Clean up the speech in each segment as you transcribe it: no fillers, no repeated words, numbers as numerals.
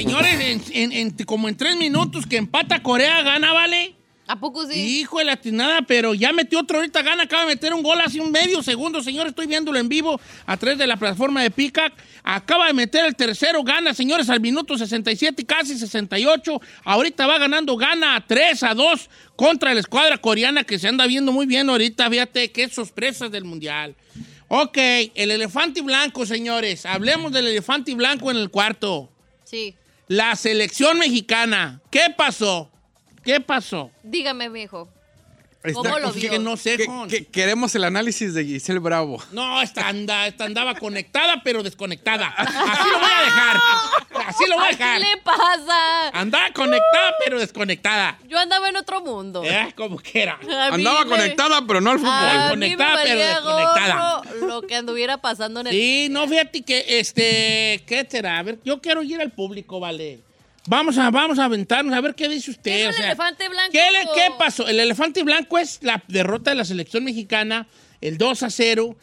señores, como en 3 minutos que empata Corea, gana, ¿vale? ¿A poco sí? Hijo de la tinada, pero ya metió otro ahorita, gana, acaba de meter un gol hace un medio segundo, señores, estoy viéndolo en vivo a través de la plataforma de Peacock. Acaba de meter el tercero, gana, señores, al minuto 67, casi 68. Ahorita va ganando, gana 3-2 contra la escuadra coreana que se anda viendo muy bien ahorita. Fíjate, qué sorpresas del Mundial. Ok, el elefante blanco, señores. Hablemos del elefante blanco en el cuarto. Sí. La selección mexicana. ¿Qué pasó? ¿Qué pasó? Dígame, mijo. ¿Cómo lo vio? Que no sé, Jon. Queremos el análisis de Giselle Bravo. No, esta andaba conectada, pero desconectada. Así lo voy a dejar. Así lo voy a dejar. ¿Qué le pasa? Andaba conectada, pero desconectada. Yo andaba en otro mundo. Como que era. Andaba conectada, pero no al fútbol. A Conectada, mí me pero valía desconectada. gorro lo que anduviera pasando en el... Sí, no, fíjate que, ¿qué será? A ver, yo quiero ir al público, vale. Vamos a aventarnos, a ver qué dice usted. ¿Qué es el elefante blanco? ¿Qué pasó? El elefante blanco es la derrota de la selección mexicana, el 2-0,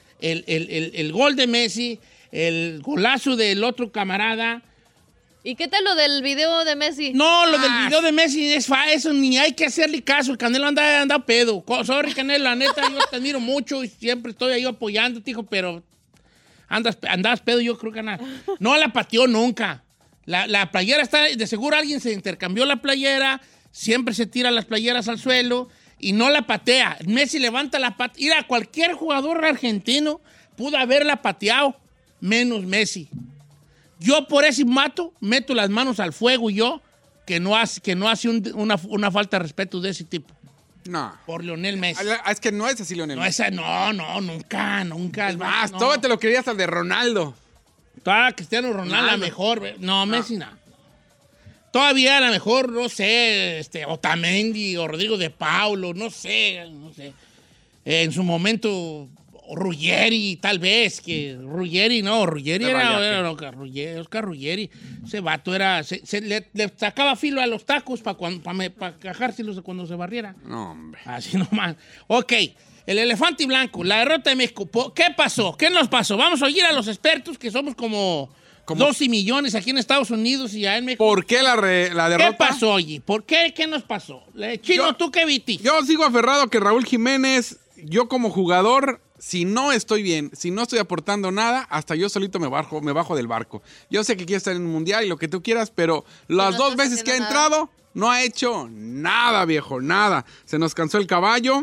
el gol de Messi, el golazo del otro camarada. ¿Y qué tal lo del video de Messi? No, lo del video de Messi eso ni hay que hacerle caso. El Canelo anda pedo. Sorry, Canelo, la neta, yo te admiro mucho y siempre estoy ahí apoyándote, hijo, pero andabas pedo, yo creo que nada. No la pateó nunca. La playera está, de seguro alguien se intercambió la playera, siempre se tira las playeras al suelo y no la patea. Messi levanta la pata. Mira, cualquier jugador argentino pudo haberla pateado, menos Messi. Yo por ese meto las manos al fuego yo, que no hace una falta de respeto de ese tipo. No. Por Lionel Messi. Es que no es así, Lionel Messi. No, nunca. Es más, no. todo te lo querías al de Ronaldo. Todavía Cristiano Ronaldo, la mejor. No, Messi no. Todavía a lo mejor, no sé, Otamendi o Rodrigo de Paulo, no sé. En su momento, Ruggeri, tal vez, Ruggeri era Oscar Ruggeri. Ese vato era, le sacaba filo a los tacos para cajárselos cuando se barriera. No, hombre. Así nomás. Ok. El elefante blanco, la derrota de México. ¿Qué pasó? ¿Qué nos pasó? Vamos a oír a los expertos, que somos como 12 millones aquí en Estados Unidos y allá en México. ¿Por qué la derrota? ¿Qué pasó, oye? ¿Por qué? ¿Qué nos pasó? Chino, ¿tú qué viste? Yo sigo aferrado que Raúl Jiménez, yo como jugador, si no estoy bien, si no estoy aportando nada, hasta yo solito me bajo del barco. Yo sé que quiero estar en un mundial y lo que tú quieras, pero las 2 veces que ha entrado, no ha hecho nada, viejo, nada. Se nos cansó el caballo.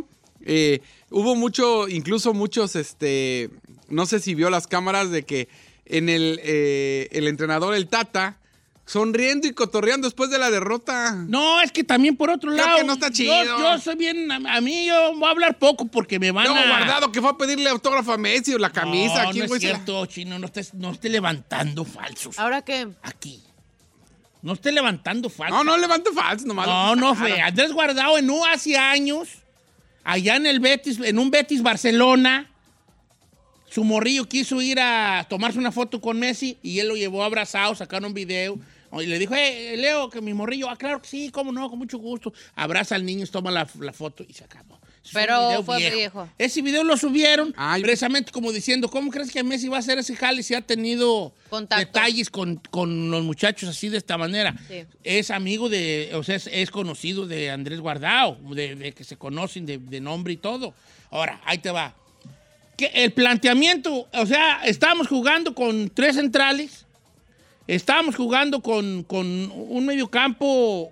Hubo incluso muchos, no sé si vio las cámaras de que en el entrenador, el Tata, sonriendo y cotorreando después de la derrota. No, es que también por otro lado. Que no está chido. Yo soy bien, a mí yo voy a hablar poco porque me van a... Guardado que fue a pedirle autógrafo a Messi o la camisa. No, no es cierto, Chino, no esté levantando falsos. ¿Ahora qué? Aquí. No esté levantando falsos. No levanto falsos, nomás. No fue. Andrés Guardado hace años, allá en el Betis, en un Betis Barcelona, su morrillo quiso ir a tomarse una foto con Messi y él lo llevó abrazado, sacaron un video y le dijo, Leo, que mi morrillo, claro que sí, cómo no, con mucho gusto. Abraza al niño, toma la foto y se acabó. Pero fue viejo. Ese video lo subieron precisamente como diciendo, ¿cómo crees que Messi va a hacer ese jale si ha tenido detalles con los muchachos así de esta manera? Sí. Es amigo es conocido de Andrés Guardado, de que se conocen de nombre y todo. Ahora, ahí te va. El planteamiento, estábamos jugando con 3 centrales, estábamos jugando con un mediocampo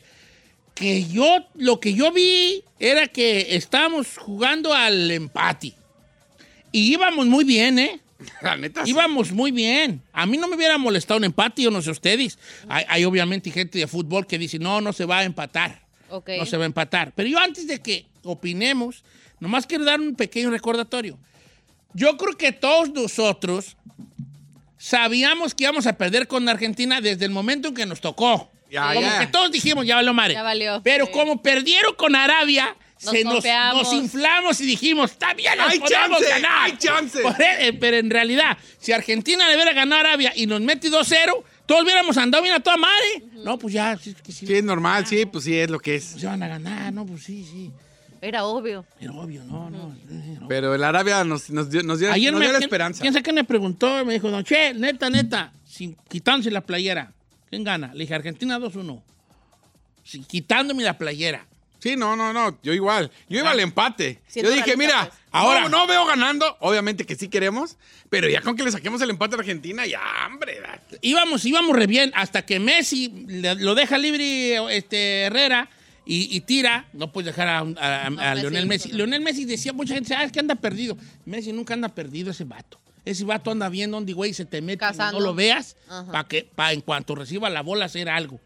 lo que yo vi era que estábamos jugando al empate. Y íbamos muy bien, ¿eh? La neta, íbamos muy bien. A mí no me hubiera molestado un empate, yo no sé ustedes. Hay obviamente gente de fútbol que dice, no se va a empatar. Okay. No se va a empatar. Pero yo antes de que opinemos, nomás quiero dar un pequeño recordatorio. Yo creo que todos nosotros sabíamos que íbamos a perder con Argentina desde el momento en que nos tocó. Que todos dijimos, ya valió madre. Ya valió. Pero como perdieron con Arabia, nos inflamos y dijimos, está bien, nos podemos ganar. Hay chance. Pero en realidad, si Argentina le hubiera ganado a Arabia y nos mete 2-0, todos hubiéramos andado bien a toda madre. No, pues ya. Sí, es normal, sí, pues sí, es lo que es. Se van a ganar, no, pues sí. Era obvio. Era obvio, no. Pero el Arabia nos dio la esperanza. ¿Quién sabe qué me preguntó? Me dijo, don Che, neta, quitándose la playera, ¿Quién gana? Le dije, Argentina 2-1. Sí, quitándome la playera. Sí, no, yo igual. Yo iba al empate. Siendo Yo dije, realista, mira, pues. ahora no veo ganando. Obviamente que sí queremos, pero ya con que le saquemos el empate a Argentina, ya, hombre. Íbamos re bien hasta que Messi lo deja libre Herrera y tira. No puedes dejar a Lionel Messi. Lionel Messi decía, mucha gente, es que anda perdido. Messi nunca anda perdido, ese vato. Ese vato anda bien donde, güey, se te mete y no lo veas para en cuanto reciba la bola hacer algo.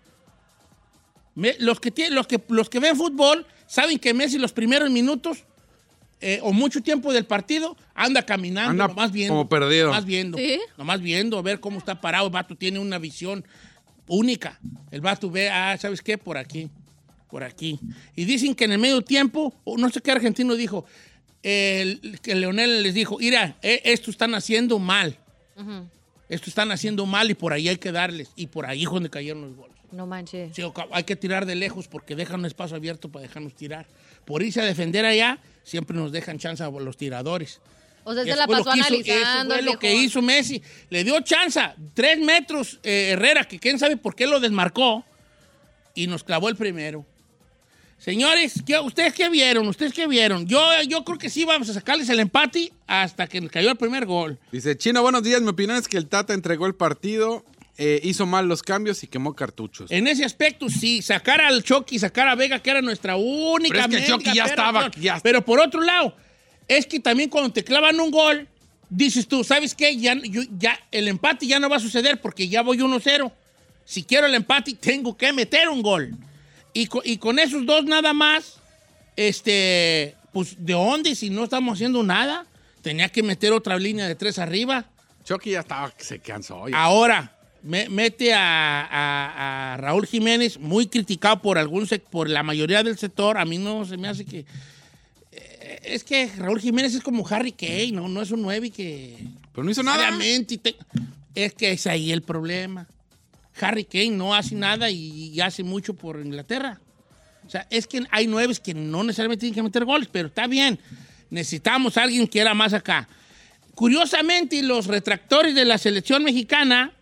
Los que ven fútbol saben que Messi los primeros minutos o mucho tiempo del partido anda caminando, nomás viendo. Como perdido. ¿Sí? Nomás viendo, a ver cómo está parado. El vato tiene una visión única. El vato ve, ¿sabes qué? Por aquí. Y dicen que en el medio tiempo, no sé qué argentino dijo, que Leonel les dijo, mira, esto están haciendo mal. Esto están haciendo mal y por ahí hay que darles. Y por ahí es donde cayeron los goles. No manches. Sí, hay que tirar de lejos porque dejan un espacio abierto para dejarnos tirar. Por irse a defender allá, siempre nos dejan chance a los tiradores. O sea, se la pasó analizando. Eso fue lo que hizo Messi. Le dio chance, 3 metros Herrera, que quién sabe por qué lo desmarcó, y nos clavó el primero. Señores, ¿ustedes qué vieron? Yo creo que sí vamos a sacarles el empate hasta que nos cayó el primer gol. Dice, Chino, buenos días. Mi opinión es que el Tata entregó el partido, hizo mal los cambios y quemó cartuchos. En ese aspecto, sí. Sacar al Chucky, sacar a Vega, que era nuestra única... Pero es que el Chucky ya estaba... Pero por otro lado, es que también cuando te clavan un gol, dices tú, ¿sabes qué? Ya el empate ya no va a suceder porque ya voy 1-0. Si quiero el empate, tengo que meter un gol. Y con esos dos nada más, pues, ¿de dónde? Si no estamos haciendo nada, tenía que meter otra línea de 3 arriba. Chucky ya estaba, se cansó. Ya. Ahora, mete a Raúl Jiménez, muy criticado por la mayoría del sector. A mí no se me hace que... es que Raúl Jiménez es como Harry Kane, no es un 9 que... Pero no hizo nada. Es que es ahí el problema. Harry Kane no hace nada y hace mucho por Inglaterra. O sea, es que hay 9 que no necesariamente tienen que meter goles, pero está bien. Necesitamos a alguien que era más acá. Curiosamente, los retractores de la selección mexicana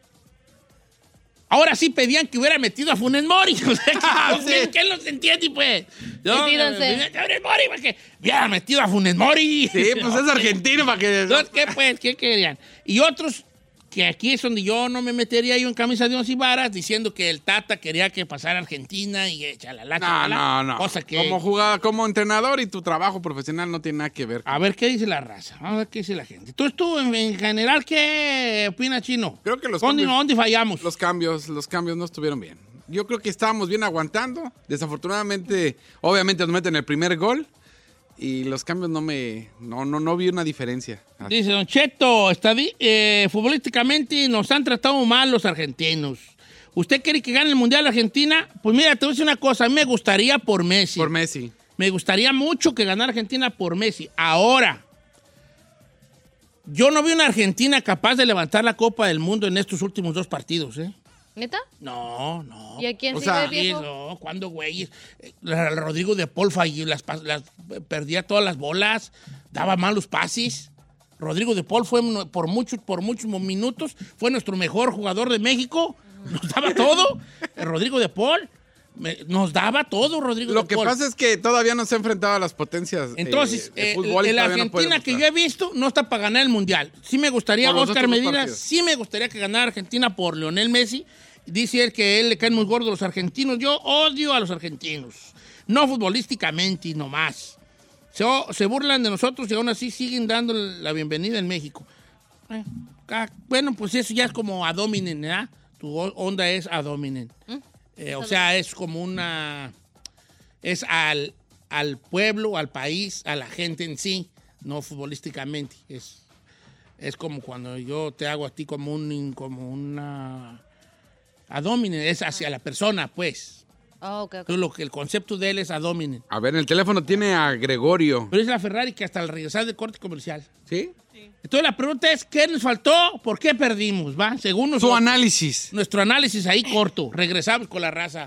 ahora sí pedían que hubiera metido a Funes Mori. O sea, ¿quién los entiende, pues? Funes Mori, porque hubiera metido a Funes Mori. Sí, pues es argentino para que... Entonces, ¿qué pues? ¿Qué querían? Y otros... que aquí es donde yo no me metería yo en camisa de 11 varas diciendo que el Tata quería que pasara a Argentina y chalala. No. Cosa que... Como entrenador y tu trabajo profesional no tiene nada que ver. A ver, ¿qué dice la raza? Vamos a ver qué dice la gente. Tú en general, ¿qué opina, Chino? Creo que ¿Dónde fallamos? Los cambios no estuvieron bien. Yo creo que estábamos bien aguantando. Desafortunadamente, obviamente nos meten el primer gol. Y los cambios no vi una diferencia. Dice Don Cheto, futbolísticamente nos han tratado mal los argentinos. ¿Usted quiere que gane el Mundial Argentina? Pues mira, te voy a decir una cosa, a mí me gustaría por Messi. Por Messi. Me gustaría mucho que ganara Argentina por Messi. Ahora, yo no vi una Argentina capaz de levantar la Copa del Mundo en estos últimos 2 partidos, ¿eh? ¿Neta? No. ¿Y a quién sigue, viejo? No, ¿cuándo, güey? Rodrigo de Paul falló, perdía todas las bolas, daba malos pases. Rodrigo de Paul fue por muchos minutos, fue nuestro mejor jugador de México. Nos daba todo. Rodrigo de Paul nos daba todo, Rodrigo de Paul. Lo que pasa es que todavía no se ha enfrentado a las potencias. Entonces, de fútbol la Argentina que yo he visto no está para ganar el Mundial. Sí me gustaría, Oscar Medina, sí me gustaría que ganara Argentina por Lionel Messi. Dice él que a él le caen muy gordos los argentinos. Yo odio a los argentinos. No futbolísticamente, nomás. Se burlan de nosotros y aún así siguen dando la bienvenida en México. Bueno, pues eso ya es como ad hominem, ¿verdad? Tu onda es ad hominem. O sea, es como una... Es al pueblo, al país, a la gente en sí, no futbolísticamente. Es como cuando yo te hago a ti como una... Ad hominem, es hacia la persona, pues. Oh, okay. El concepto de él es ad hominem. A ver, en el teléfono tiene a Gregorio. Pero es la Ferrari que hasta al regresar del corte comercial. ¿Sí? Entonces la pregunta es, ¿qué nos faltó? ¿Por qué perdimos? ¿Va? Según su análisis. Nuestro análisis ahí corto. Regresamos con la raza.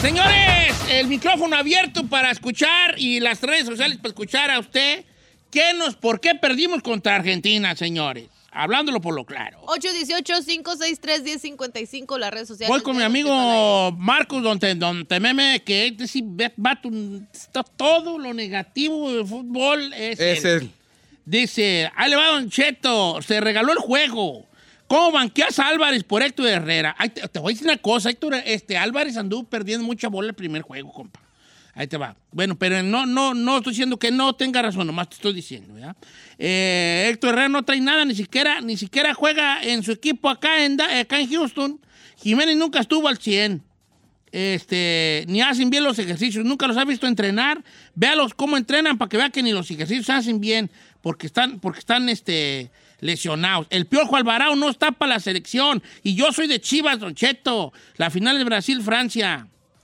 Señores, el micrófono abierto para escuchar y las redes sociales para escuchar a usted. ¿Por qué perdimos contra Argentina, señores? Hablándolo por lo claro. 818-563-1055, las redes sociales. Voy con mi amigo Marcos Don Tememe, que sí, está todo lo negativo del fútbol. Es él. Dice, ahí le va Don Cheto, se regaló el juego. ¿Cómo banqueas a Álvarez por Héctor Herrera? Ay, te voy a decir una cosa, Álvarez anduvo perdiendo mucha bola el primer juego, compa. Ahí te va. Bueno, pero no estoy diciendo que no tenga razón, nomás te estoy diciendo, ¿ya? Héctor Herrera no trae nada, ni siquiera juega en su equipo acá en Houston. Jiménez nunca estuvo al 100. Ni hacen bien los ejercicios, nunca los ha visto entrenar. Véalos cómo entrenan para que vea que ni los ejercicios hacen bien, porque están lesionados. El Piojo Alvarado no está para la selección. Y yo soy de Chivas, Don Cheto. La final de Brasil-Francia.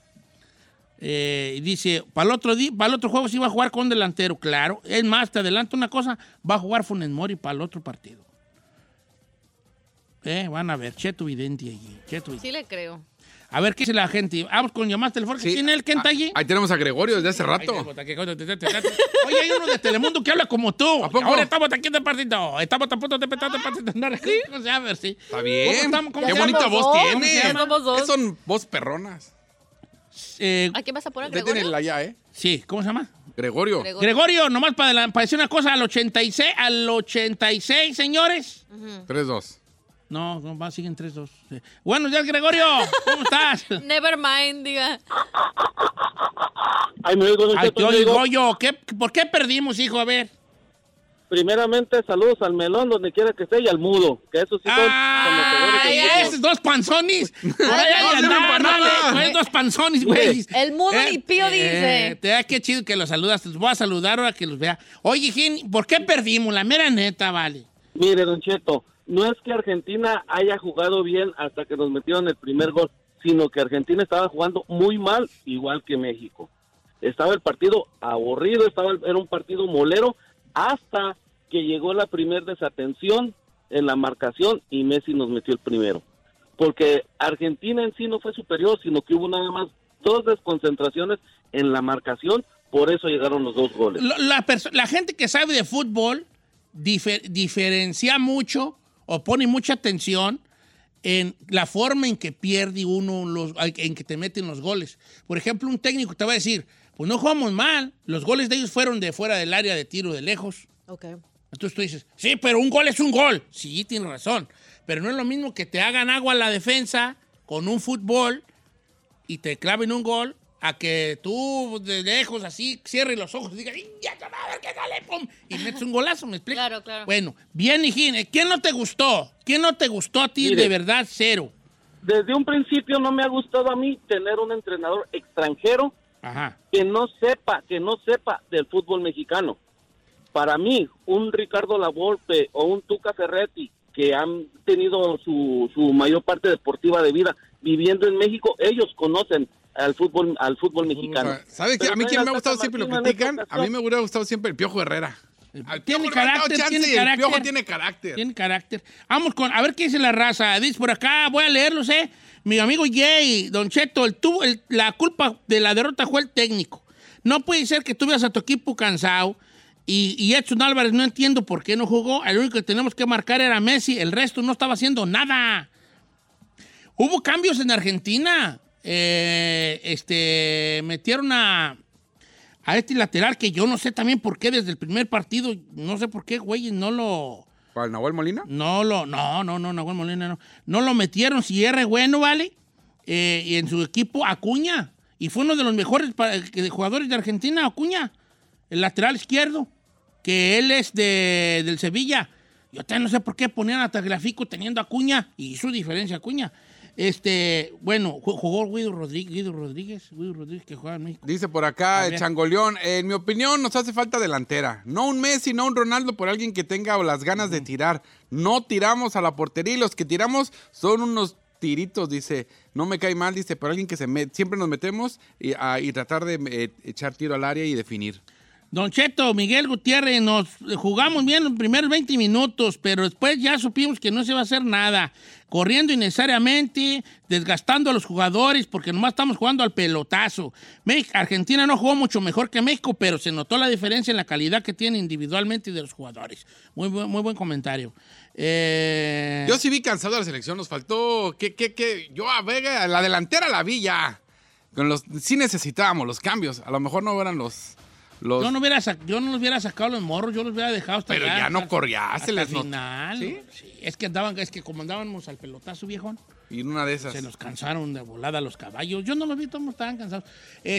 Dice, para el otro juego sí va a jugar con delantero, claro. Es más, te adelanto una cosa, va a jugar Funes Mori para el otro partido. Van a ver, Cheto Vidente allí. Sí le creo. A ver, ¿qué dice la gente? Vamos con llamadas telefónicas. Sí. ¿Quién es el que está allí? Ahí tenemos a Gregorio desde hace rato. Oye, hay uno de Telemundo que habla como tú. Ahora estamos aquí en el partido. Estamos a punto de empezar el partido. ¿Sí? A ver, sí. Está bien. ¿Cómo Qué bonita voz tiene. Somos dos. Son voz perronas. ¿A quién vas a poner, Usted tiene Gregorio? la ya, Sí, ¿cómo se llama? Gregorio. Gregorio, nomás para decir una cosa, al 86, señores. 3-2. No, siguen 3-2. Sí. Buenos días, Gregorio. ¿Cómo estás? Never mind, diga. Ay, me oigo, Ay, te oigo yo. ¿Por qué perdimos, hijo? A ver. Primeramente, saludos al melón, donde quiera que esté, y al mudo, que esos sí son ¡Ay, esos dos panzones! Dos panzones, güey. El mudo ni pío dice. Te da qué chido que los saludas. Los voy a saludar ahora que los vea. Oye, Gin, ¿por qué perdimos? La mera neta, vale. Mire, Don Cheto, no es que Argentina haya jugado bien hasta que nos metieron el primer gol, sino que Argentina estaba jugando muy mal, igual que México. Estaba el partido aburrido, era un partido molero, hasta que llegó la primer desatención en la marcación y Messi nos metió el primero. Porque Argentina en sí no fue superior, sino que hubo nada más 2 desconcentraciones en la marcación, por eso llegaron los 2 goles. La gente que sabe de fútbol diferencia mucho o pone mucha atención en la forma en que pierde uno, en que te meten los goles. Por ejemplo, un técnico te va a decir, pues no jugamos mal, los goles de ellos fueron de fuera del área de tiro de lejos. Ok. Entonces tú dices, sí, pero un gol es un gol. Sí, tienes razón. Pero no es lo mismo que te hagan agua a la defensa con un fútbol y te claven un gol a que tú de lejos así cierres los ojos y digas, ¡ya te va a ver qué sale! ¡Pum! Y metes un golazo, ¿me explico? Claro. Bueno, bien, hijín, ¿quién no te gustó? ¿Quién no te gustó a ti? Mire, de verdad, cero. Desde un principio no me ha gustado a mí tener un entrenador extranjero que no sepa del fútbol mexicano. Para mí, un Ricardo Lavolpe o un Tuca Ferretti, que han tenido su mayor parte deportiva de vida viviendo en México, ellos conocen al fútbol mexicano. ¿Sabes qué? A mí quien me ha gustado siempre, lo critican, a mí me hubiera gustado siempre el Piojo Herrera. Tiene carácter. El Piojo tiene carácter. Tiene carácter. Vamos a ver qué dice la raza. Dice por acá, voy a leerlos, Mi amigo Jay, Don Cheto, la culpa de la derrota fue el técnico. No puede ser que tú veas a tu equipo cansado y Edson Álvarez no entiendo por qué no jugó. El único que tenemos que marcar era Messi. El resto no estaba haciendo nada. Hubo cambios en Argentina. Metieron a este lateral que yo no sé también por qué desde el primer partido, no sé por qué, güey, no lo... ¿Para Nahuel Molina? No, Nahuel Molina no. No lo metieron, si es bueno, ¿vale? Y en su equipo, Acuña. Y fue uno de los mejores jugadores de Argentina, Acuña. El lateral izquierdo, que él es del Sevilla. Yo también no sé por qué ponían a Tagliafico teniendo a Acuña, y hizo diferencia Acuña. Bueno, jugó Guido Rodríguez que juega en México. Dice por acá el Changoleón, en mi opinión nos hace falta delantera. No un Messi, no un Ronaldo, por alguien que tenga las ganas de tirar. No tiramos a la portería y los que tiramos son unos tiritos, dice. No me cae mal, dice, pero alguien que siempre nos metemos y tratar de echar tiro al área y definir. Don Cheto, Miguel Gutiérrez, nos jugamos bien los primeros 20 minutos, pero después ya supimos que no se va a hacer nada. Corriendo innecesariamente, desgastando a los jugadores, porque nomás estamos jugando al pelotazo. Argentina no jugó mucho mejor que México, pero se notó la diferencia en la calidad que tiene individualmente de los jugadores. Muy buen comentario. Yo sí vi cansado a la selección, nos faltó yo a Vega, a la delantera la vi ya. Sí necesitábamos los cambios, a lo mejor no eran los... Yo no los hubiera sacado los morros, yo los hubiera dejado hasta pero ya no corría, se les final. ¿Sí? Sí, es que como andábamos al pelotazo, viejón. Y en una de esas. Se nos cansaron de volada los caballos. Yo no los vi, todos estaban cansados. Ay,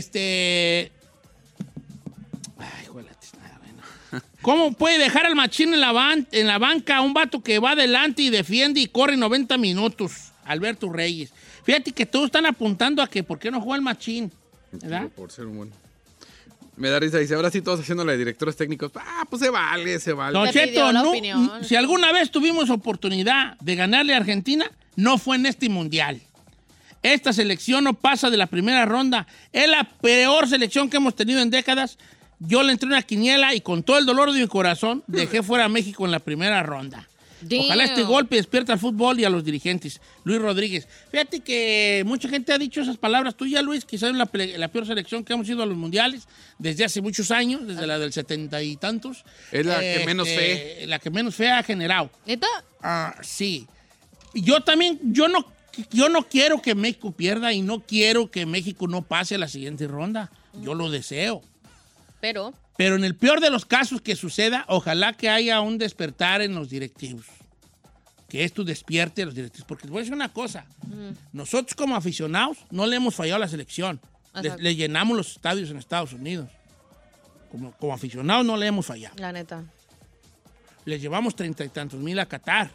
juela, nada, bueno. ¿Cómo puede dejar al machín en la banca a un vato que va adelante y defiende y corre 90 minutos? Alberto Reyes. Fíjate que todos están apuntando a que ¿por qué no juega el machín? ¿Verdad? Por ser un buen... Me da risa, dice, ahora sí todos haciéndole de directores técnicos. Pues se vale. Don Cheto, si alguna vez tuvimos oportunidad de ganarle a Argentina, no fue en este mundial. Esta selección no pasa de la primera ronda. Es la peor selección que hemos tenido en décadas. Yo le entré una quiniela y con todo el dolor de mi corazón dejé fuera a México en la primera ronda. Damn. Ojalá este golpe despierta al fútbol y a los dirigentes. Luis Rodríguez. Fíjate que mucha gente ha dicho esas palabras tuyas, Luis, quizás es la peor selección que hemos ido a los mundiales desde hace muchos años, desde la del 70 y tantos. Es la que menos fe. La que menos fe ha generado. ¿Neta? Sí. Yo también, yo no quiero que México pierda y no quiero que México no pase a la siguiente ronda. Yo lo deseo. Pero en el peor de los casos que suceda, ojalá que haya un despertar en los directivos. Que esto despierte a los directivos. Porque les voy a decir una cosa. Nosotros como aficionados no le hemos fallado a la selección. Le llenamos los estadios en Estados Unidos. Como aficionados no le hemos fallado. La neta. Les llevamos 30 y tantos mil a Qatar.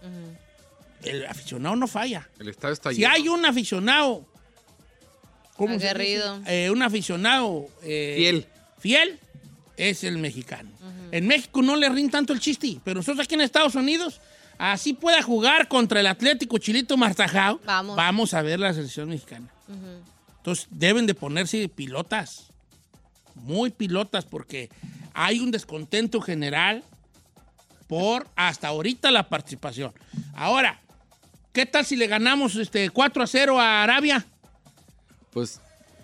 El aficionado no falla. El estadio está lleno. Si hay un aficionado... aguerrido. Un aficionado... fiel, es el mexicano. En México no le rin tanto el chiste, pero nosotros aquí en Estados Unidos, así pueda jugar contra el Atlético Chilito Martajao, vamos a ver la selección mexicana. Entonces deben de ponerse pilotas, muy pilotas, porque hay un descontento general por hasta ahorita la participación. Ahora, ¿qué tal si le ganamos 4-0 a Arabia? Pues...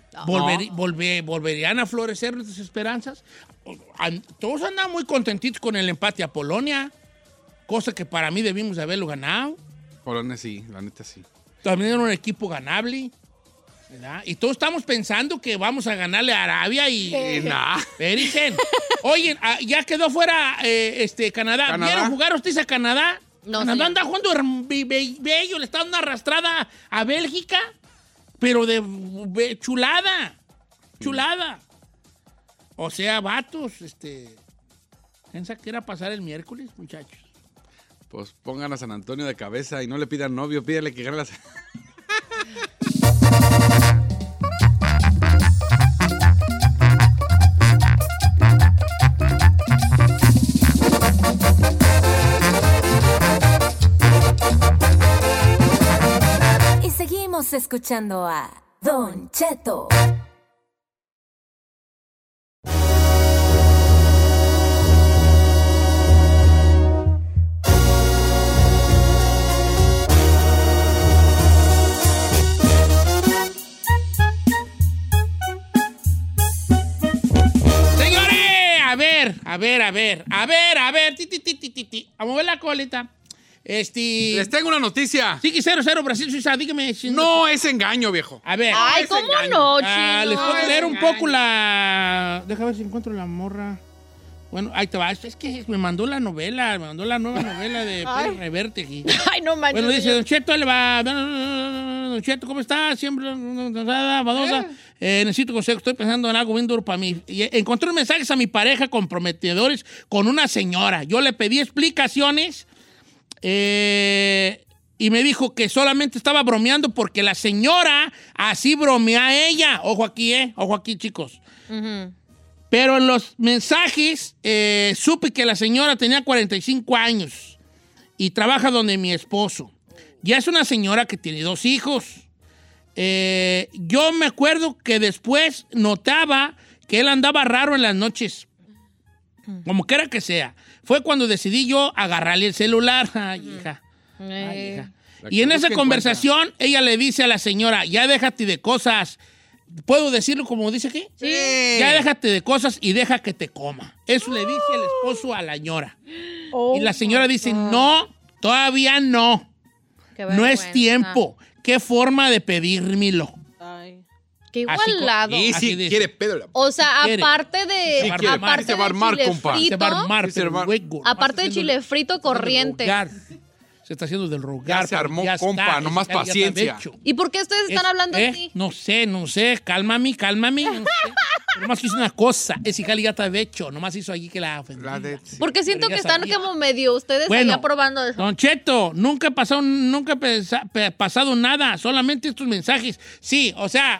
¿Volverían a florecer nuestras esperanzas? Todos andan muy contentitos con el empate a Polonia, cosa que para mí debimos de haberlo ganado. Polonia sí, la neta sí. También era un equipo ganable, ¿verdad? Y todos estamos pensando que vamos a ganarle a Arabia y nada. Oye, ya quedó fuera Canadá. ¿Vieron jugar ustedes a Canadá? No, Canadá anda jugando bello, le está dando una arrastrada a Bélgica. Pero de chulada. O sea, vatos, ¿piensa que era pasar el miércoles, muchachos? Pues pongan a San Antonio de cabeza y no le pidan novio, pídale que gane las... Seguimos escuchando a Don Cheto. Señores, a ver. A mover la colita. Les tengo una noticia. Sí, 0-0 Brasil, Suiza, dígame. No es engaño, viejo. A ver. Ay, ¿cómo no, chino? Les puedo leer un poco la... Deja ver si encuentro la morra. Bueno, ahí te va. Es que me mandó la nueva novela de Pérez Reverte aquí. Ay, no manches. Bueno, dice, Don Cheto, le va... Don Cheto, ¿cómo está? Siempre cansada, badosa. Necesito consejo, estoy pensando en algo bien duro para mí. Y encontré unos mensajes a mi pareja comprometedores con una señora. Yo le pedí explicaciones... y me dijo que solamente estaba bromeando porque la señora así bromea a ella. Ojo aquí, chicos. Pero en los mensajes supe que la señora tenía 45 años y trabaja donde mi esposo. Ya es una señora que tiene 2 hijos. Yo me acuerdo que después notaba que él andaba raro en las noches. Como quiera que sea. Fue cuando decidí yo agarrarle el celular. Ay, hija. Ay, hija. Y en esa conversación, ella le dice a la señora, ya déjate de cosas. ¿Puedo decirlo como dice aquí? Sí. Ya déjate de cosas y deja que te coma. Eso le dice el esposo a la señora. Y la señora dice, no, todavía no. No es tiempo. ¿Qué forma de pedírmelo? Ay. Qué igualado. Y si quiere pedo. O sea, Quiere. aparte de... Sí, quiere. aparte Se va a de armar, chile compa. frito, Se va a armar, Se va a pero, güey, aparte de está chile haciendo- frito corriente. Se está haciendo del rogar. Ya se armó, ya compa, está, nomás ya está paciencia. hecho. ¿Y por qué ustedes están hablando así? No sé. Cálmame. No sé. Nomás hizo una cosa. Ese jali ya está hecho. Nomás hizo allí que la ofendió. Porque siento Pero que ya están sabía. como medio ustedes allá probando eso. Don Cheto, nunca he pasado nada. Solamente estos mensajes. Sí, o sea,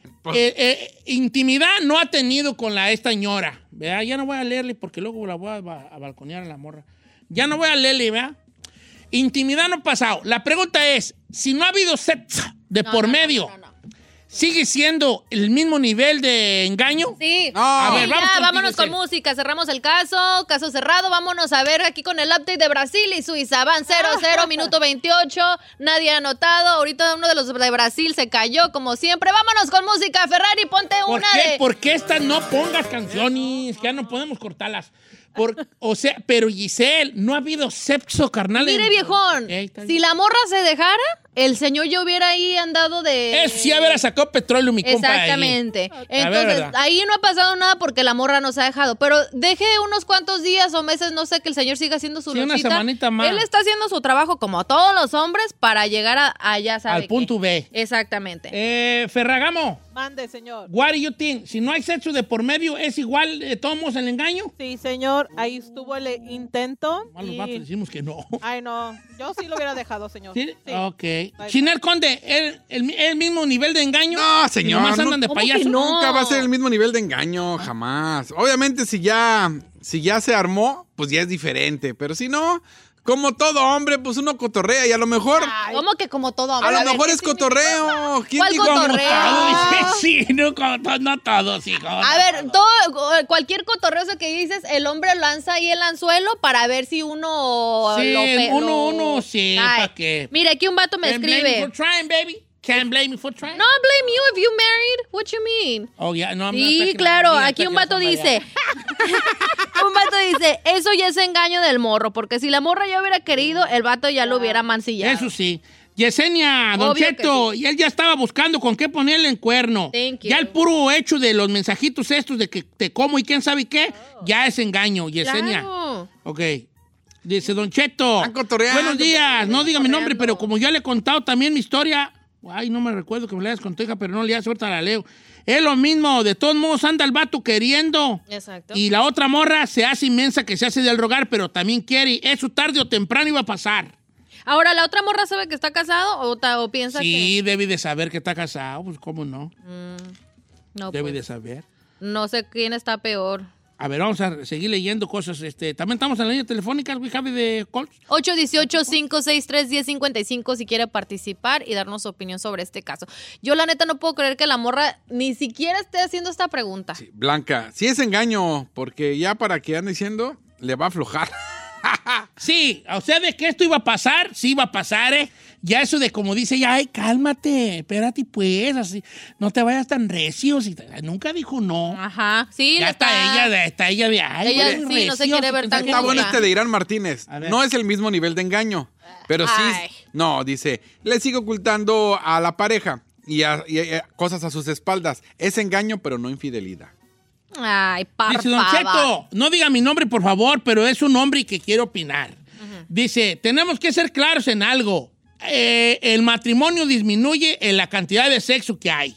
intimidad no ha tenido con esta señora. ¿Verdad? Ya no voy a leerle porque luego la voy a balconear a la morra. Ya no voy a leerle, ¿verdad? Intimidad no ha pasado. La pregunta es, si no ha habido sexo de por medio, ¿sigue siendo el mismo nivel de engaño? Sí. No. A ver, Sí, vamos ya, contigo, vámonos con Giselle. música. Cerramos el caso cerrado. Vámonos a ver aquí con el update de Brasil y Suiza. Van 0-0, minuto 28. Nadie ha anotado. Ahorita uno de los de Brasil se cayó, como siempre. Vámonos con música. Ferrari, ponte una de... ¿Por qué estas no pongas canciones? Que ya no podemos cortarlas. O sea, pero Giselle, no ha habido sexo carnal. Mire, viejón, Está si bien. la morra se dejara, el señor ya hubiera ahí andado de... Eso sí, haber sacado petróleo, mi compa. Exactamente. Ahí. Entonces, ¿verdad? ahí no ha pasado nada porque la morra nos ha dejado. Pero deje unos cuantos días o meses, no sé, que el señor siga haciendo su Sí, una luchita. semanita más. Él está haciendo su trabajo como todos los hombres para llegar a ya sabe Al punto B. Exactamente. Ferragamo, Mande, señor. what do you think? Si no hay sexo de por medio, ¿es igual de todos el engaño? Sí, señor. Ahí estuvo el intento. Más los y- vatos decimos que no. Ay, no. Yo sí lo hubiera dejado, señor. ¿Sí? Sí. Ok. Chinel Conde, ¿el mismo nivel de engaño? No, señor, ¿Y nomás andan de ¿cómo que payaso? no? Nunca va a ser el mismo nivel de engaño, jamás. Obviamente, si ya se armó, pues ya es diferente. Pero si no, como todo hombre, pues uno cotorrea y a lo mejor... ¿Cómo que como todo? A lo ver, mejor ¿qué es significa? cotorreo. ¿Quién ¿Cuál dijo? cotorreo? Sí, no, no todos, hijo. A ver, cualquier cotorreo que dices, el hombre lanza ahí el anzuelo para ver si uno Sí, uno sí, Ay, ¿pa' qué? Mira, aquí un vato me Can't blame me escribe. for trying, baby. Can't blame me for trying. No, blame you if you married. What you mean? Oh, yeah, no, I'm not Sí, talking claro. about me, I'm Aquí un talking vato about somebody dice. Un vato dice, eso ya es engaño del morro, porque si la morra ya hubiera querido, el vato ya lo hubiera mancillado. Eso sí. Yesenia, Don Obvio Cheto, que sí. y él ya estaba buscando con qué ponerle en cuerno. Thank you. Ya el puro hecho de los mensajitos estos de que te como y quién sabe qué, ya es engaño, Yesenia. Claro. Ok. Dice Don Cheto. Están cotorreando. Buenos días. No diga mi nombre, cotorreando. pero como ya le he contado también mi historia. Ay, no me recuerdo que me la hayas contado, hija, pero no le das ahorita la leo. Es lo mismo, de todos modos anda el vato queriendo. Exacto. Y la otra morra se hace inmensa que se hace del rogar, pero también quiere. Eso tarde o temprano iba a pasar. Ahora, ¿la otra morra sabe que está casado o piensa Sí, debe de saber que está casado, pues cómo no. que no? Debe Pues, de saber. no sé quién está peor. A ver, vamos a seguir leyendo cosas. También estamos en la línea telefónica, we have de calls. 818-563-1055 si quiere participar y darnos su opinión sobre este caso. Yo la neta no puedo creer que la morra ni siquiera esté haciendo esta pregunta. Sí, Blanca, sí es engaño, porque ya para que ande diciendo, le va a aflojar. Sí, o sea, de que esto iba a pasar, sí iba a pasar, ¿eh? Ya eso de como dice, ya, ay, cálmate, espérate pues, así, no te vayas tan recios. Nunca dijo no. Ajá, sí, Ya no está ella de, ay, Ella güey, sí, no se recios, quiere ver que tan sabe Está qué. bueno Nunca. este de Irán Martínez. A ver. No es el mismo nivel de engaño, pero sí. Ay. No, dice, le sigue ocultando a la pareja y cosas a sus espaldas. Es engaño, pero no infidelidad. Ay, Dice Don parfaba. Cheto, no diga mi nombre, por favor, pero es un hombre que quiere opinar. Dice, tenemos que ser claros en algo. El matrimonio disminuye en la cantidad de sexo que hay.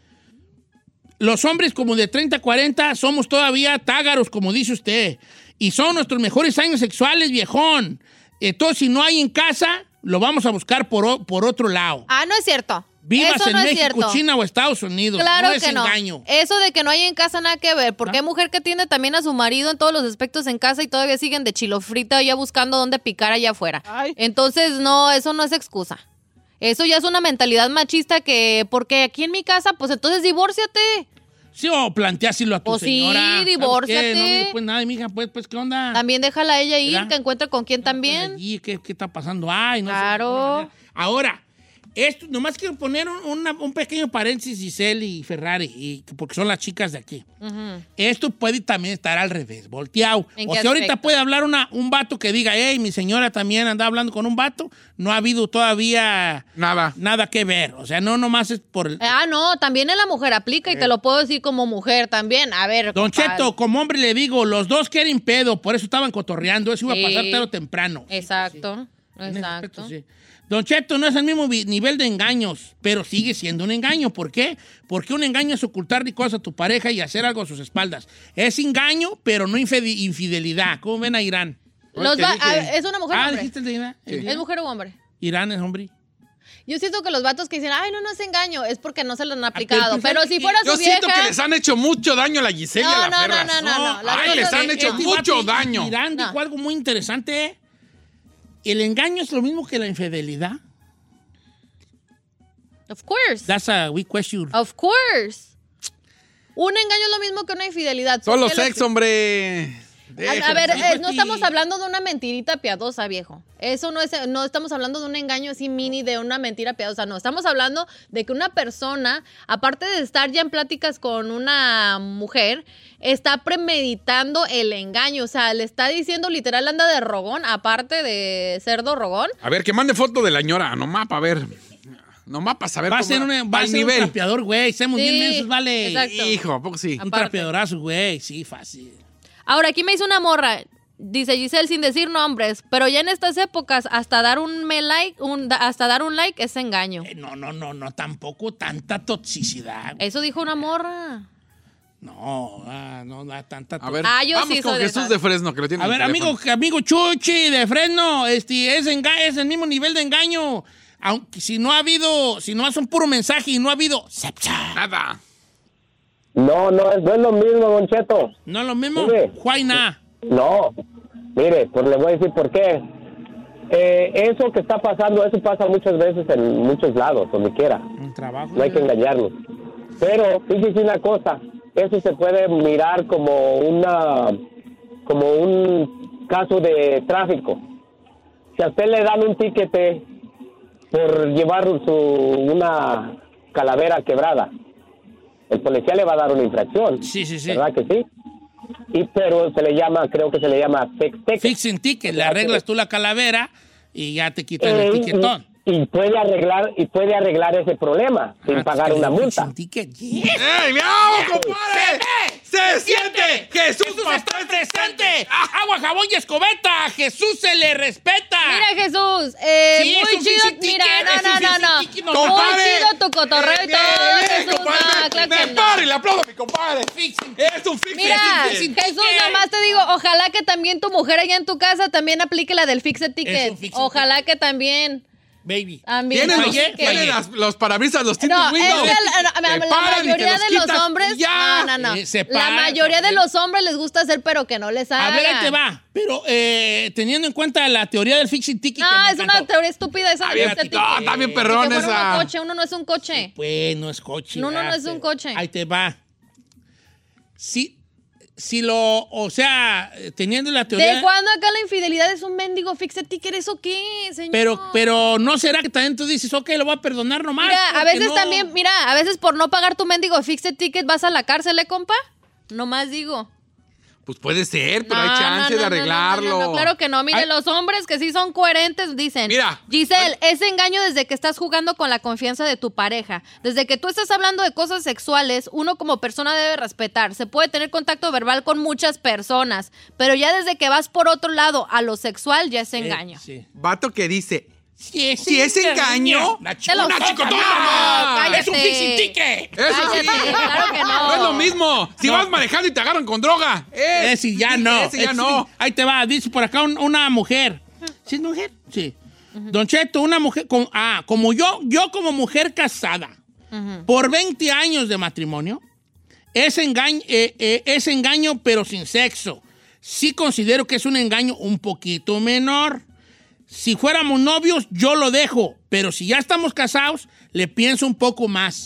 Los hombres como de 30 a 40 somos todavía tágaros, como dice usted. Y son nuestros mejores años sexuales, viejón. Entonces, si no hay en casa, lo vamos a buscar por otro lado. Ah, no es cierto. Vivas Eso en no es México, cierto. China o Estados Unidos. Claro no es que no. engaño. Eso de que no hay en casa nada que ver, porque ¿Ah? hay mujer que tiene también a su marido en todos los aspectos en casa y todavía siguen de chilo frita ya buscando dónde picar allá afuera. Ay. Entonces, no, eso no es excusa. Eso ya es una mentalidad machista que, porque aquí en mi casa, pues entonces divórciate. Sí, o planteáselo a tu Pues sí, señora. ¿Sabes qué? divórciate. No digo pues nada, mija, pues, ¿qué onda? También déjala a ella ir, ¿Verdad? que encuentre con quién también. Allí, ¿qué está pasando? Ay, no sé, Claro. de alguna manera. Ahora, esto, nomás quiero poner un pequeño paréntesis, Giselle y Ferrari, porque son las chicas de aquí. Esto puede también estar al revés, volteado. ¿En O qué sea, ahorita aspecto? puede hablar un vato que diga, hey, mi señora también anda hablando con un vato. No ha habido todavía Nada. que ver. O sea, no nomás es por... No, también en la mujer aplica y te lo puedo decir como mujer también. A ver, Don compadre. Cheto, como hombre le digo, los dos quieren pedo, por eso estaban cotorreando. Eso iba a pasar Sí. tarde o temprano. Exacto, En ese exacto. aspecto, sí. Don Cheto, no es el mismo nivel de engaños, pero sigue siendo un engaño. ¿Por qué? Porque un engaño es ocultarle cosas a tu pareja y hacer algo a sus espaldas. Es engaño, pero no infidelidad. ¿Cómo ven a Irán? ¿Es una mujer o hombre? ¿dijiste el de Irán? Sí. ¿Es mujer o hombre? Irán es hombre. Yo siento que los vatos que dicen, ay, no es engaño, es porque no se lo han aplicado. pues, Pero fíjate si que fuera Yo su vieja... siento que les han hecho mucho daño a la Giselle y a la No, Ferras. no. Las Ay, cosas les han de- hecho Este mucho vato, daño. Irán dijo algo muy interesante. ¿El engaño es lo mismo que la infidelidad? Of course. That's a weak question. Of course. Un engaño es lo mismo que una infidelidad. Solo ¿Por qué sexo, hombre. A ver, Déjalo, no sí. estamos hablando de una mentirita piadosa, viejo. Eso no estamos hablando de un engaño así mini de una mentira piadosa, no. Estamos hablando de que una persona, aparte de estar ya en pláticas con una mujer, está premeditando el engaño. O sea, le está diciendo literal anda de rogón, aparte de cerdo rogón. A ver, que mande foto de la ñora, nomás para ver. Nomás para saber Va a cómo ser, va va a el ser un nivel. trapeador, güey. Seamos Sí, bien mensos, vale. exacto. Hijo, ¿a poco sí? Un Aparte. trapeadorazo, güey. Sí, fácil. Ahora, aquí me hizo una morra, dice Giselle sin decir nombres, pero ya en estas épocas hasta dar un like es engaño. No, tampoco tanta toxicidad. Eso dijo una morra. No, tanta A ver, Yo vamos sí con soy de Jesús esas. de Fresno, que lo tiene A en ver, el teléfono. amigo Chuchi de Fresno, es el mismo nivel de engaño. Aunque si no es un puro mensaje y no ha habido Nada. No es lo mismo, Don Cheto. no es lo mismo. Mire. Juaina. No, mire, pues le voy a decir por qué. Eso que está pasando, eso pasa muchas veces en muchos lados, donde quiera. Un trabajo. No hay que engañarnos. Pero fíjese una cosa, eso se puede mirar como un caso de tráfico. Si a usted le dan un tiquete por llevar una calavera quebrada, el policía le va a dar una infracción. Sí. ¿Verdad que sí? Pero creo que se le llama Fixing ticket. Le arreglas tú la calavera y ya te quitan el tiquetón. y puede arreglar ese problema sin pagar una multa. Fixing ticket. Yes. ¡Ey, miau, compadre! ¡Se siente! ¡Jesús está presente! ¡Agua, jabón y escobeta! ¡Jesús se le respeta! Mira, Jesús, Sí, es muy un chido. fixing Mira, ticket, es un no. fixing ticket, no, Muy compadre. chido tu cotorreo y todo, Jesús. No, claro que no. ¡Pare! ¡Le aplaudo a mi compadre! Fixing ¡Es un fixing Mira, ticket! Jesús, nomás te digo, ojalá que también tu mujer allá en tu casa también aplique la del Fix-It Es Ticket. un Fix-It Ojalá que también. Baby. También. ¿Tienen Oye, los parabrisas, los tintes No, Windows? la Te paran y te mayoría los de los quitas hombres. y ya. No. Se La para, mayoría de también. los hombres les gusta hacer, pero que no les haga. A ver, ahí te va. Pero teniendo en cuenta la teoría del fixing ticket. No, que me es una encantó. teoría estúpida esa Ah, de bien, Fix-It no, Ticket. está bien Que perrón fuera esa. un coche, uno no es un coche. Pues no es coche. No, ¿verdad? no es un coche. Ahí te va. Teniendo la teoría. ¿De cuándo acá la infidelidad es un mendigo Fix-It Ticket? ¿Eso qué, señor? Pero no será que también tú dices, ok, lo voy a perdonar nomás. Mira, a porque veces no- también, a veces por no pagar tu mendigo Fix-It Ticket vas a la cárcel, compa? Nomás digo. Pues puede ser, pero No, hay chance de no, arreglarlo. no, claro que no. Mire, Ay. los hombres que sí son coherentes dicen, Mira. Giselle, es engaño desde que estás jugando con la confianza de tu pareja. Desde que tú estás hablando de cosas sexuales, uno como persona debe respetar. Se puede tener contacto verbal con muchas personas, pero ya desde que vas por otro lado a lo sexual ya es engaño. Sí. Vato que dice, Si Si es engaño, una te lo chicotona. saco, ¡Toma! cállate. Es un fixing ticket. eso sí. Cállate, claro que no. No es lo mismo. Si No. vas manejando y te agarran con droga. Ese ya no. Ese ya no. Ahí te va, dice por acá una mujer. ¿Sí es mujer? Sí. Don Cheto, una mujer, como yo como mujer casada, por 20 años de matrimonio, es engaño, pero sin sexo. Sí considero que es un engaño un poquito menor. Si fuéramos novios, yo lo dejo, pero si ya estamos casados, le pienso un poco más.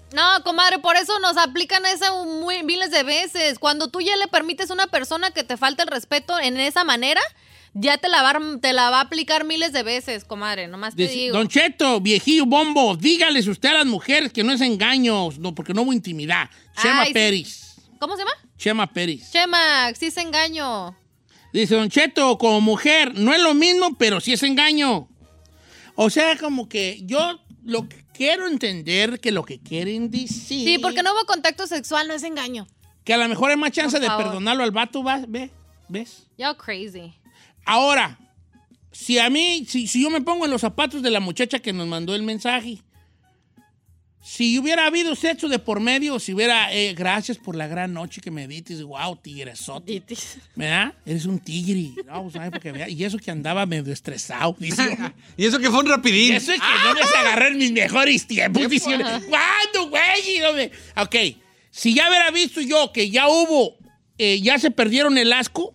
No, comadre, por eso nos aplican eso miles de veces. Cuando tú ya le permites a una persona que te falte el respeto en esa manera, ya te la va a aplicar miles de veces, comadre. Nomás te digo. Don Cheto, viejillo bombo, dígales usted a las mujeres que no es engaño, no, porque no hubo intimidad. Chema Ay, sí. Pérez. ¿Cómo se llama? Chema Pérez. Chema, sí es engaño. Dice, Don Cheto, como mujer, no es lo mismo, pero sí es engaño. O sea, como que yo lo que quiero entender que lo que quieren decir... Sí, porque no hubo contacto sexual, no es engaño. Que a lo mejor hay más chance Por de favor. perdonarlo al vato, ¿ves? Yo crazy. Ahora, si yo me pongo en los zapatos de la muchacha que nos mandó el mensaje, si hubiera habido sexo de por medio, si hubiera, gracias por la gran noche que me diste, wow, tigresote, ¿verdad? Eres un tigre, no, ¿sabes? Porque vea, y eso que andaba medio estresado, dice. Y eso que fue un rapidín. Eso es que no me agarré en mis mejores tiempos, dice. ¿Cuándo, güey? Ok, si ya hubiera visto yo que ya hubo, ya se perdieron el asco,